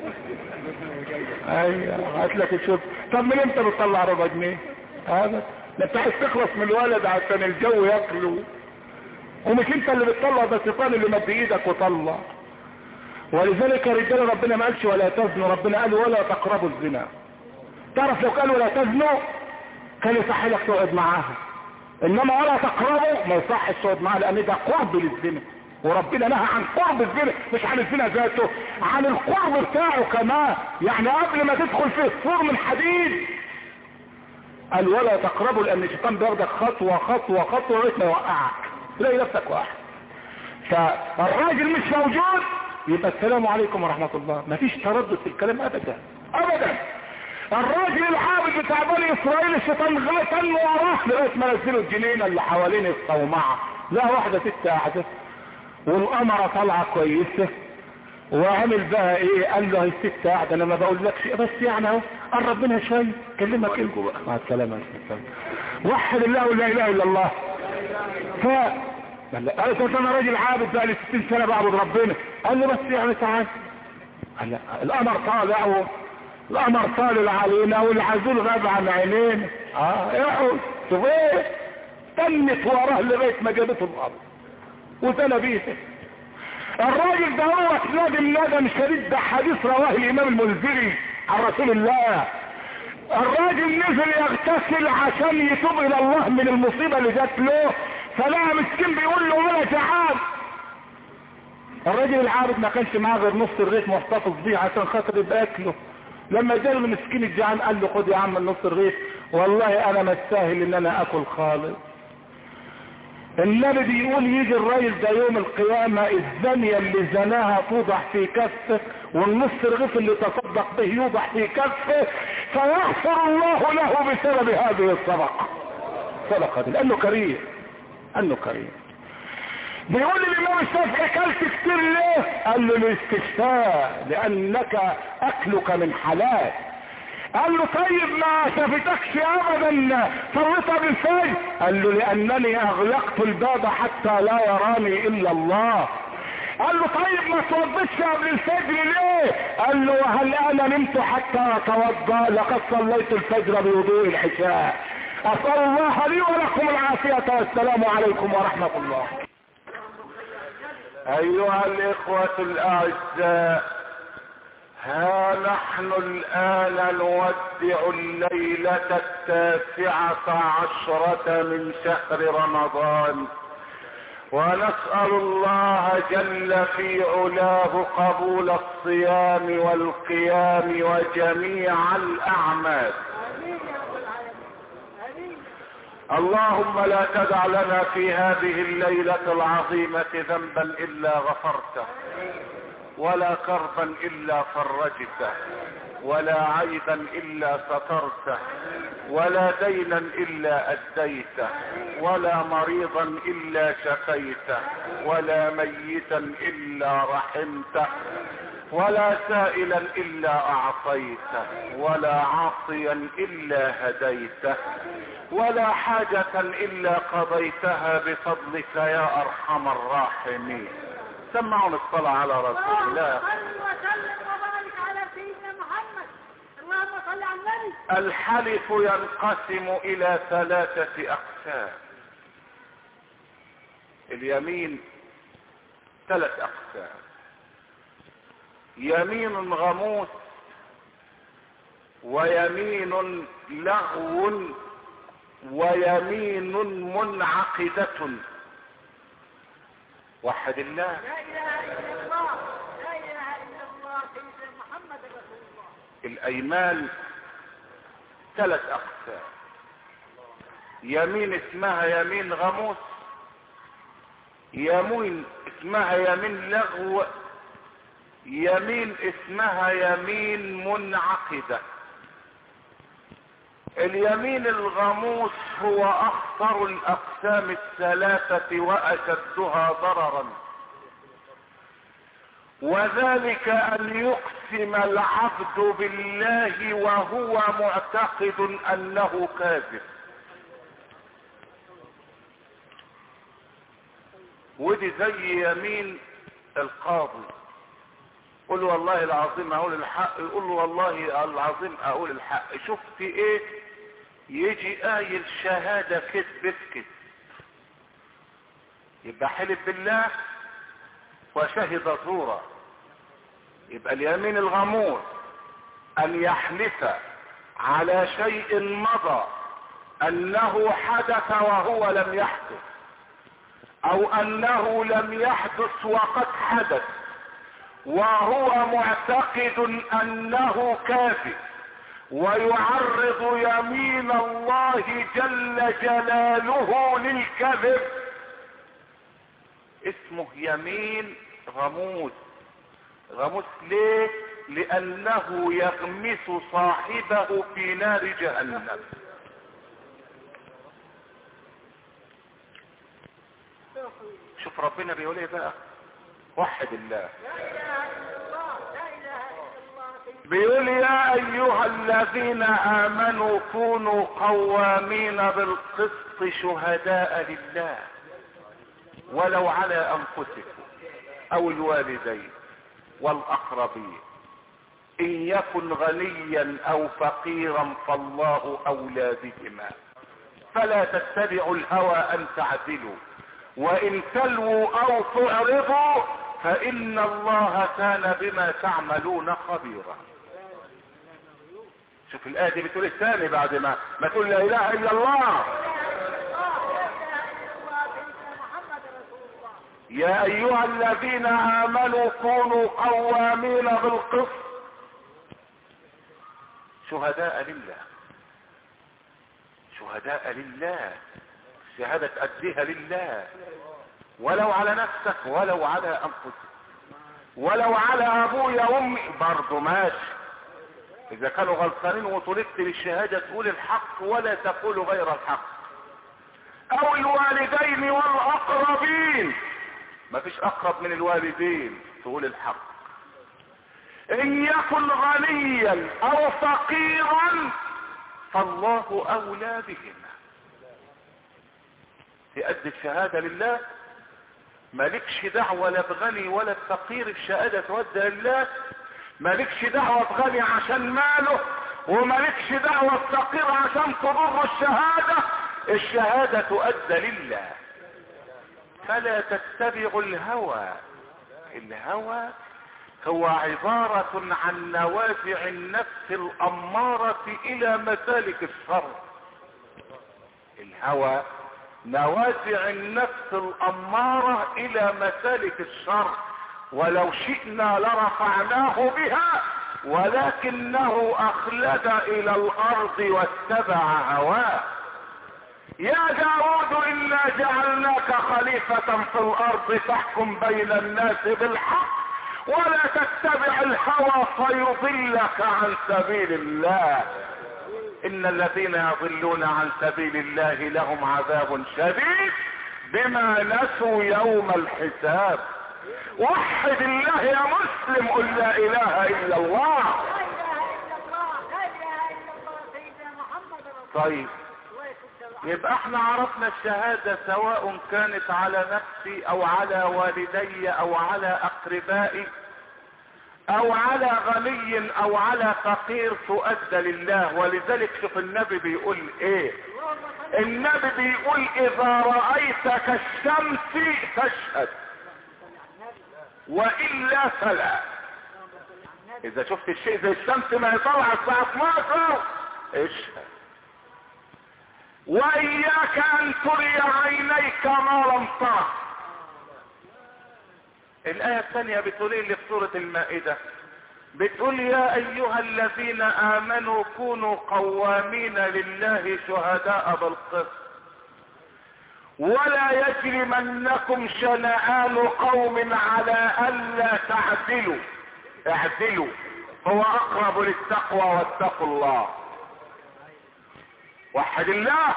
ايوه هات لك شويبسي. طب من امتى بتطلع ربع جنيه؟ هذا لا، انت عايز تخلص من الولد عشان الجو ياكله، ومش انت اللي بتطلع، ده الشيطان اللي مد ايدك وطلع. ولذلك يا رجاله ربنا ما قالش ولا تزنوا، ربنا قال ولا تقربوا الزنا. تعرف لو قال ولا تزنوا كان يصح لك تقعد معاها، انما ولا تقربوا ما يصحش تقعد معاها، لان ده قرب للزنا. وربنا نهى عن قرب الزنا، مش عن الزنا ذاته، عن القرب بتاعه كمان. يعني قبل ما تدخل فيه سور من حديد قال ولا تقربوا، لان الشيطان بياخدك خطوه خطوه خطوه لغايه ما يوقعك، تلاقي نفسك واحد. فالراجل مش موجود يبقى السلام عليكم ورحمه الله، مفيش تردد في الكلام ابدا ابدا. الراجل العابد بتاع بني اسرائيل الشيطان غلطن وراه لغايه ما نزلوا الجنينه اللي حوالين الصومعه، لا واحده ست قاعده والقمره طالعه كويسه، وعمل بقى ايه؟ قال له هي الست قاعده انا ما بقولكش بس يعني اهو قرب منها شويه كلمك انت بقى مع السلامه. وحد الله ولا اله الا الله. قال انا راجل عابد بقى لي 60 سنه بعبد ربنا. قال له بس يعني تعال. قال لا القمر طالع القمر طالع علينا والعزول غاب عن عينينا. اقعد شوف ايه. تنت وراه لغايه ما جابته الارض وزنى بيته. الراجل ده هو ندم شديد، ده حديث رواه الامام المنذري عن رسول الله. الراجل نزل يغتسل عشان يتوب الى الله من المصيبه اللي جات له، فلقى مسكين بيقول له ولا جعان. الراجل العابد ما كانش معاه غير نص الرغيف محتفظ بيه عشان خاطر يبقى اكله. لما جاء المسكين الجعان قال له خد يا عم النص الرغيف، والله انا ما استاهل ان انا اكل خالص. النبي بيقول يجي الراجل ده يوم القيامة الزانية اللي زناها توضع في كفه، والنص الرغيف اللي تصدق به يوضع في كفه، فيغفر الله له بسبب هذه الصدقة. صدقة دي لانه كريم، انه كريم. بيقول الامام الشافعي كلت كتير ليه؟ قال له الاستشفاء، لانك اكلك من حلال. قال له طيب ما شفتكش ابدا صليت بالفجر؟ قال له لانني اغلقت الباب حتى لا يراني الا الله. قال له طيب ما توضيتش قبل الفجر ليه؟ قال له وهل انا نمت حتى اتوضا؟ لقد صليت الفجر بوضوء العشاء. اسال الله لي ولكم العافيه والسلام عليكم ورحمه الله. ايها الاخوة الاعزاء، ها نحن الان نودع الليلة 19 من شهر رمضان، ونسأل الله جل في علاه قبول الصيام والقيام وجميع الاعمال. اللهم لا تدع لنا في هذه الليلة العظيمة ذنبا الا غفرته، ولا كربا الا فرجته، ولا عيبا الا سترته، ولا دينا الا اديته، ولا مريضا الا شفيته، ولا ميتا الا رحمته، ولا سائلا الا اعطيته، ولا عاصيا الا هديته، ولا حاجة الا قضيتها بفضلك يا ارحم الراحمين. سمعوا الصلاة على رسول الله. صل وسلم وبارك على سيدنا محمد. اللهم صل على النبي. الحلف ينقسم الى 3 اقسام. اليمين 3 اقسام: يمين غموس، ويمين لغو، ويمين منعقدة. وحد الله. لا اله الا الله، لا اله الا الله، سيدنا محمد رسول الله. الايمان 3 اقسام: يمين اسمها يمين غموس، يمين اسمها يمين لغو، يمين اسمها يمين منعقدة. اليمين الغموس هو اخطر الاقسام 3 واشدها ضررا، وذلك ان يقسم العبد بالله وهو معتقد انه كاذب. ودي زي يمين القاضي، قل له والله العظيم اقول الحق، يقول له والله العظيم اقول الحق. شفت ايه؟ يجي قايل شهادة كذب في كذب، يبقى حلف بالله وشهد زورا. يبقى اليمين الغموس ان يحلف على شيء مضى انه حدث وهو لم يحدث، او انه لم يحدث وقد حدث، وهو معتقد انه كاذب، ويعرض يمين الله جل جلاله للكذب. اسمه يمين غموس. غموس ليه؟ لانه يغمس صاحبه في نار جهنم. شوف ربنا بيقول ايه بقى، وحد الله. لا اله الا الله، لا اله الا الله. بيقول يا ايها الذين امنوا كونوا قوامين بالقسط شهداء لله ولو على انفسكم او الوالدين والاقربين ان يكن غنيا او فقيرا فالله اولى بهما فلا تتبعوا الهوى ان تعدلوا وان تلووا او تعرضوا فان الله كان بما تعملون خبيرا. شوف الآية دي بتقول الثاني بعد ما تقول لا اله الا الله. يا ايها الذين امنوا كونوا قوامين بالقسط شهداء لله. شهداء لله، شهادة تأديها لله، ولو على نفسك ولو على انفسك ولو على ابويا وامي برضه ماشي. اذا كانوا غلطانين وطلبت بالشهادة تقول الحق ولا تقول غير الحق. او الوالدين والاقربين، مفيش اقرب من الوالدين، تقول الحق. ان يكن غنيا او فقيرا فالله اولى بهما. تؤدي الشهادة لله، مالكش دعوة لا بغني ولا بفقير، الشهادة تودى لله. مالكش دعوة بغني عشان ماله، ومالكش دعوة بفقير عشان تضر الشهادة. الشهادة تؤدى لله. فلا تتبعوا الهوى الهوى هو عبارة عن نوازع النفس الأمارة إلى مسالك الشر. الهوى نوازع النفس الأمارة إلى مسالك الشر، ولو شئنا لرفعناه بها ولكنه أخلد إلى الأرض واتبع هواه. يا داود إنا جعلناك خليفة في الأرض تحكم بين الناس بالحق ولا تتبع الهوى فيضلك عن سبيل الله. إن الذين يضلون عن سبيل الله لهم عذاب شديد بما نسوا يوم الحساب. وحد الله يا مسلم، قل لا إله إلا الله. لا اله الا الله، لا اله الا الله سيدنا محمد رسول الله. طيب يبقى احنا عرفنا الشهادة سواء كانت على نفسي او على والدي او على اقربائي او على غني او على فقير تؤدى لله. ولذلك شوف النبي بيقول ايه؟ النبي بيقول اذا رأيت كالشمس فاشهد والا فلا. اذا شفت الشيء زي الشمس ما يطلع الساعة 12 اشهد. وإياك أن تري عينيك ما لم ترى. الآية الثانية بتقول ايه اللي في سورة المائدة؟ بتقول يا أيها الذين آمنوا كونوا قوامين لله شهداء بالقسط ولا يجرمنكم شنآن قوم على ألا تعدلوا. اعدلوا هو أقرب للتقوى واتقوا الله. وحد الله. لا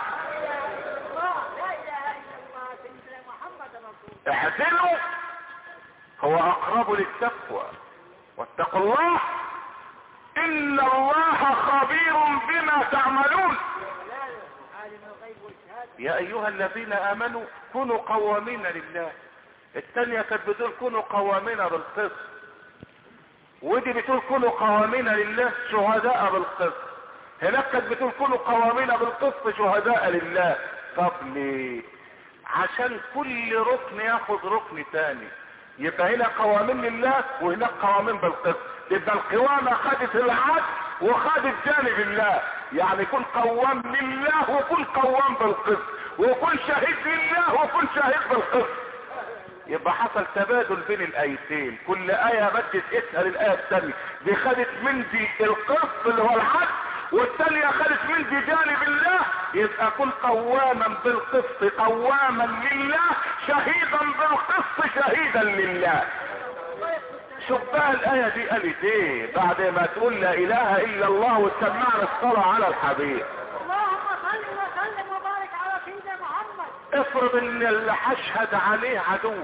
اله الا الله سيدنا محمد رسول الله. اعدلوا هو اقرب للتقوى واتقوا الله ان الله خبير بما تعملون. عالم الغيب والشهاده. يا ايها الذين امنوا كونوا قوامين لله. الثانية كانت بتقول كونوا قوامين بالقسط، ودي بتقول كونوا قوامين لله شهداء بالقسط. هناك كانت بتقول كونوا قوامين بالقسط شهداء لله. طب ليه؟ عشان كل ركن ياخذ ركن تاني. يبقى هنا قوامين لله وهناك قوامين بالقسط. يبقى القوامة خدت العدل وخدت جانب الله. يعني كن قوام لله وكن قوام بالقسط، وكن شهيد لله وكن شهيد بالقسط. يبقى حصل تبادل بين الايتين، كل آية مدت اسهل الآية الثانية. دي خدت من دي القسط اللي هو العدل، والثانية خدت من دي جانب الله. يبقى كن قواما بالقسط قواما لله، شهيدا بالقسط شهيدا لله. شوف بقى الآية دي قالت ايه بعد ما تقول لا اله الا الله وتسمعنا الصلاة على الحبيب. اللهم صل وسلم وبارك على سيدنا محمد. افرض ان اللي هشهد عليه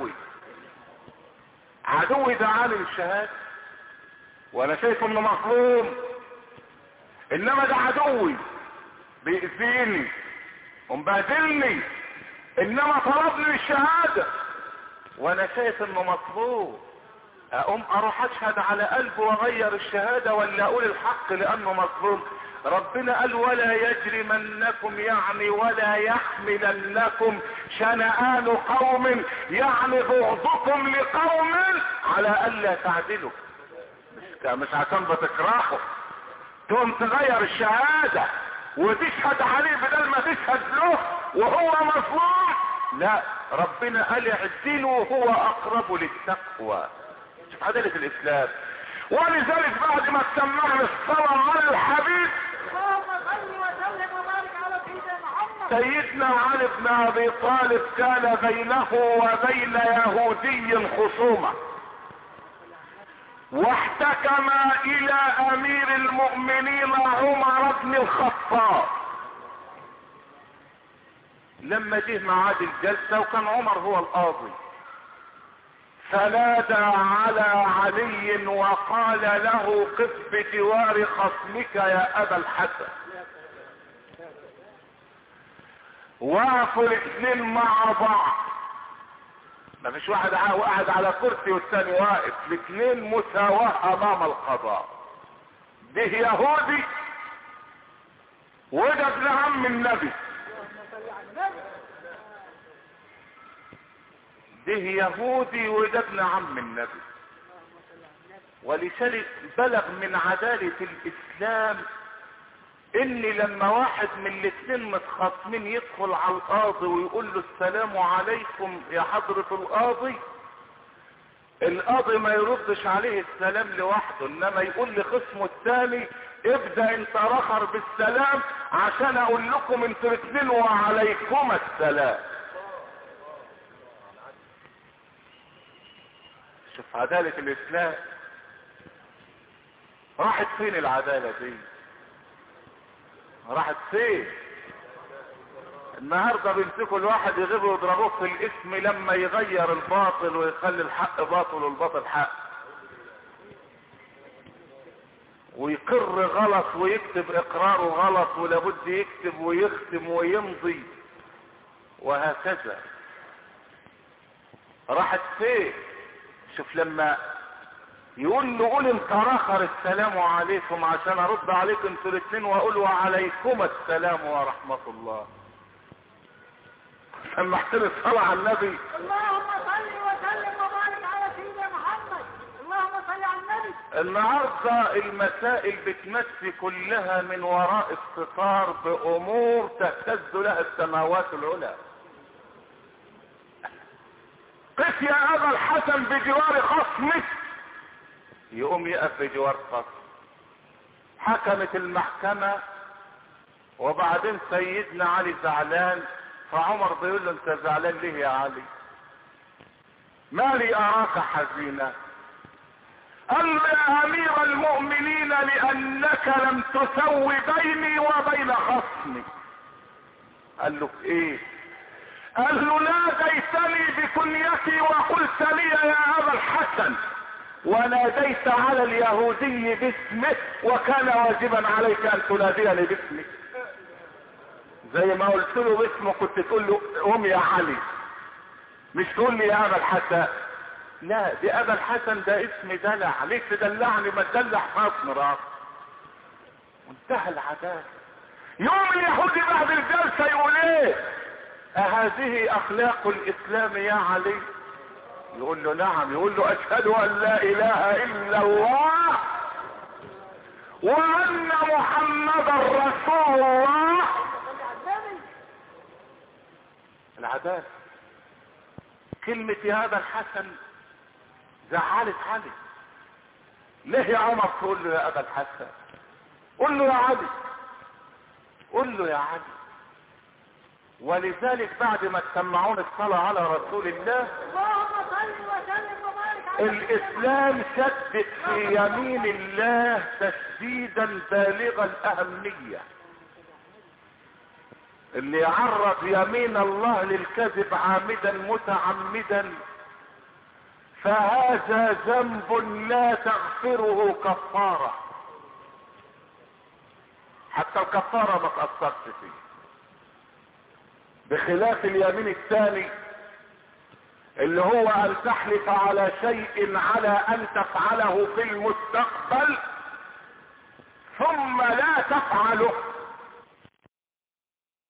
عدوي ده عالم الشهادة وانا شايف انه مظلوم، انما ده عدوي بيأذيني ومبهدلني، انما طلبني الشهادة وانا شايف انه مظلوم. اقوم اروح اشهد على قلبه واغير الشهادة ولا اقول الحق لانه مظلوم؟ ربنا قال ولا يجرمنكم، يعني ولا يحملنكم شنآن قوم، يعني بغضكم لقوم على الا تعدلوا. مش عشان بتكرهوا تقوم تغير الشهادة وتشهد عليه بدل ما تشهد له وهو مظلوم. لا، ربنا قال اعدلوا هو اقرب للتقوى. شوف عدالة الاسلام. ولذلك بعد ما سمعنا الصلاة على الحبيب اللهم صل وسلم وبارك على سيدنا محمد. سيدنا علي بن ابي طالب كان بينه وبين يهودي خصومة، واحتكم الى امير المؤمنين عمر بن الخطاب. لما جه ميعاد الجلسة وكان عمر هو القاضي، فنادى على علي وقال له قف بجوار خصمك يا ابا الحسن. وقفوا الاثنين مع بعض، ما فيش واحد قاعد على كرسي والثاني واقف، الاثنين مساواة امام القضاء. ده يهودي وده ابن عم النبي. ده يهودي وده ابن عم النبي. ولذلك بلغ من عدالة الاسلام ان لما واحد من الاثنين متخاصمين يدخل على القاضي ويقول له السلام عليكم يا حضرة القاضي، القاضي ما يردش عليه السلام لوحده، انما يقول لخصمه الثاني ابدأ انت اخر بالسلام عشان اقول لكم انتوا الاثنين وعليكم السلام. شوف عدالة الاسلام راحت فين العدالة دي؟ راحت فين؟ النهارده بيمسكوا الواحد يغيبوا ويضربوه في الاسم لما يغير الباطل ويخلي الحق باطل والباطل حق، ويقر غلط ويكتب اقراره غلط ولابد يكتب ويختم ويمضي وهكذا. راحت فين؟ شوف لما يقول له قول انت اخر السلام عليكم عشان ارد عليكم انتوا الاثنين واقول وعليكم السلام ورحمة الله. سمحت لي الصلاة على النبي. اللهم صل وسلم وبارك على سيدنا محمد. اللهم صل على النبي. النهارده المسائل بتمشي كلها من وراء الستار بامور تهتز لها السماوات العلى. قف يا ابا الحسن بجوار خصمك، يقوم يقف بجوار خصم. حكمت المحكمة وبعدين سيدنا علي زعلان، فعمر بيقول له انت زعلان ليه يا علي؟ ما لي اراك حزينا؟ قال له يا امير المؤمنين لانك لم تسوي بيني وبين خصمي. قال له في ايه؟ قال له ناديتني بكنيتي وقلت لي يا ابا الحسن، وناديت على اليهودي باسمه وكان واجبا عليك ان تناديني باسمي. زي ما قلت له باسمه كنت تقول له قوم يا علي، مش تقول لي يا ابا الحسن. لا، دي ابا الحسن ده اسم دلع، ليه تدلعني؟ ما تدلع خصم راس. منتهى العداله. يوم اليهودي بعد الجلسه يقول ايه؟ اهذه اخلاق الاسلام يا علي؟ يقول له نعم. يقول له اشهد ان لا اله الا الله وان محمدا رسول الله. العدالة. كلمة يا ابا الحسن زعلت علي. ليه يا عمر تقول له يا ابا الحسن؟ قول له يا علي، قول له يا علي. ولذلك بعد ما تسمعون الصلاة على رسول الله، اللهم صل وسلم وبارك على الاسلام شدد في يمين الله تشديدا بالغ الاهمية. اللي يعرض يمين الله للكذب عامدا متعمدا فهذا ذنب لا تغفره كفارة، حتى الكفارة ما تأثرش فيه، بخلاف اليمين الثاني اللي هو ان تحلف على شيء على ان تفعله في المستقبل ثم لا تفعله.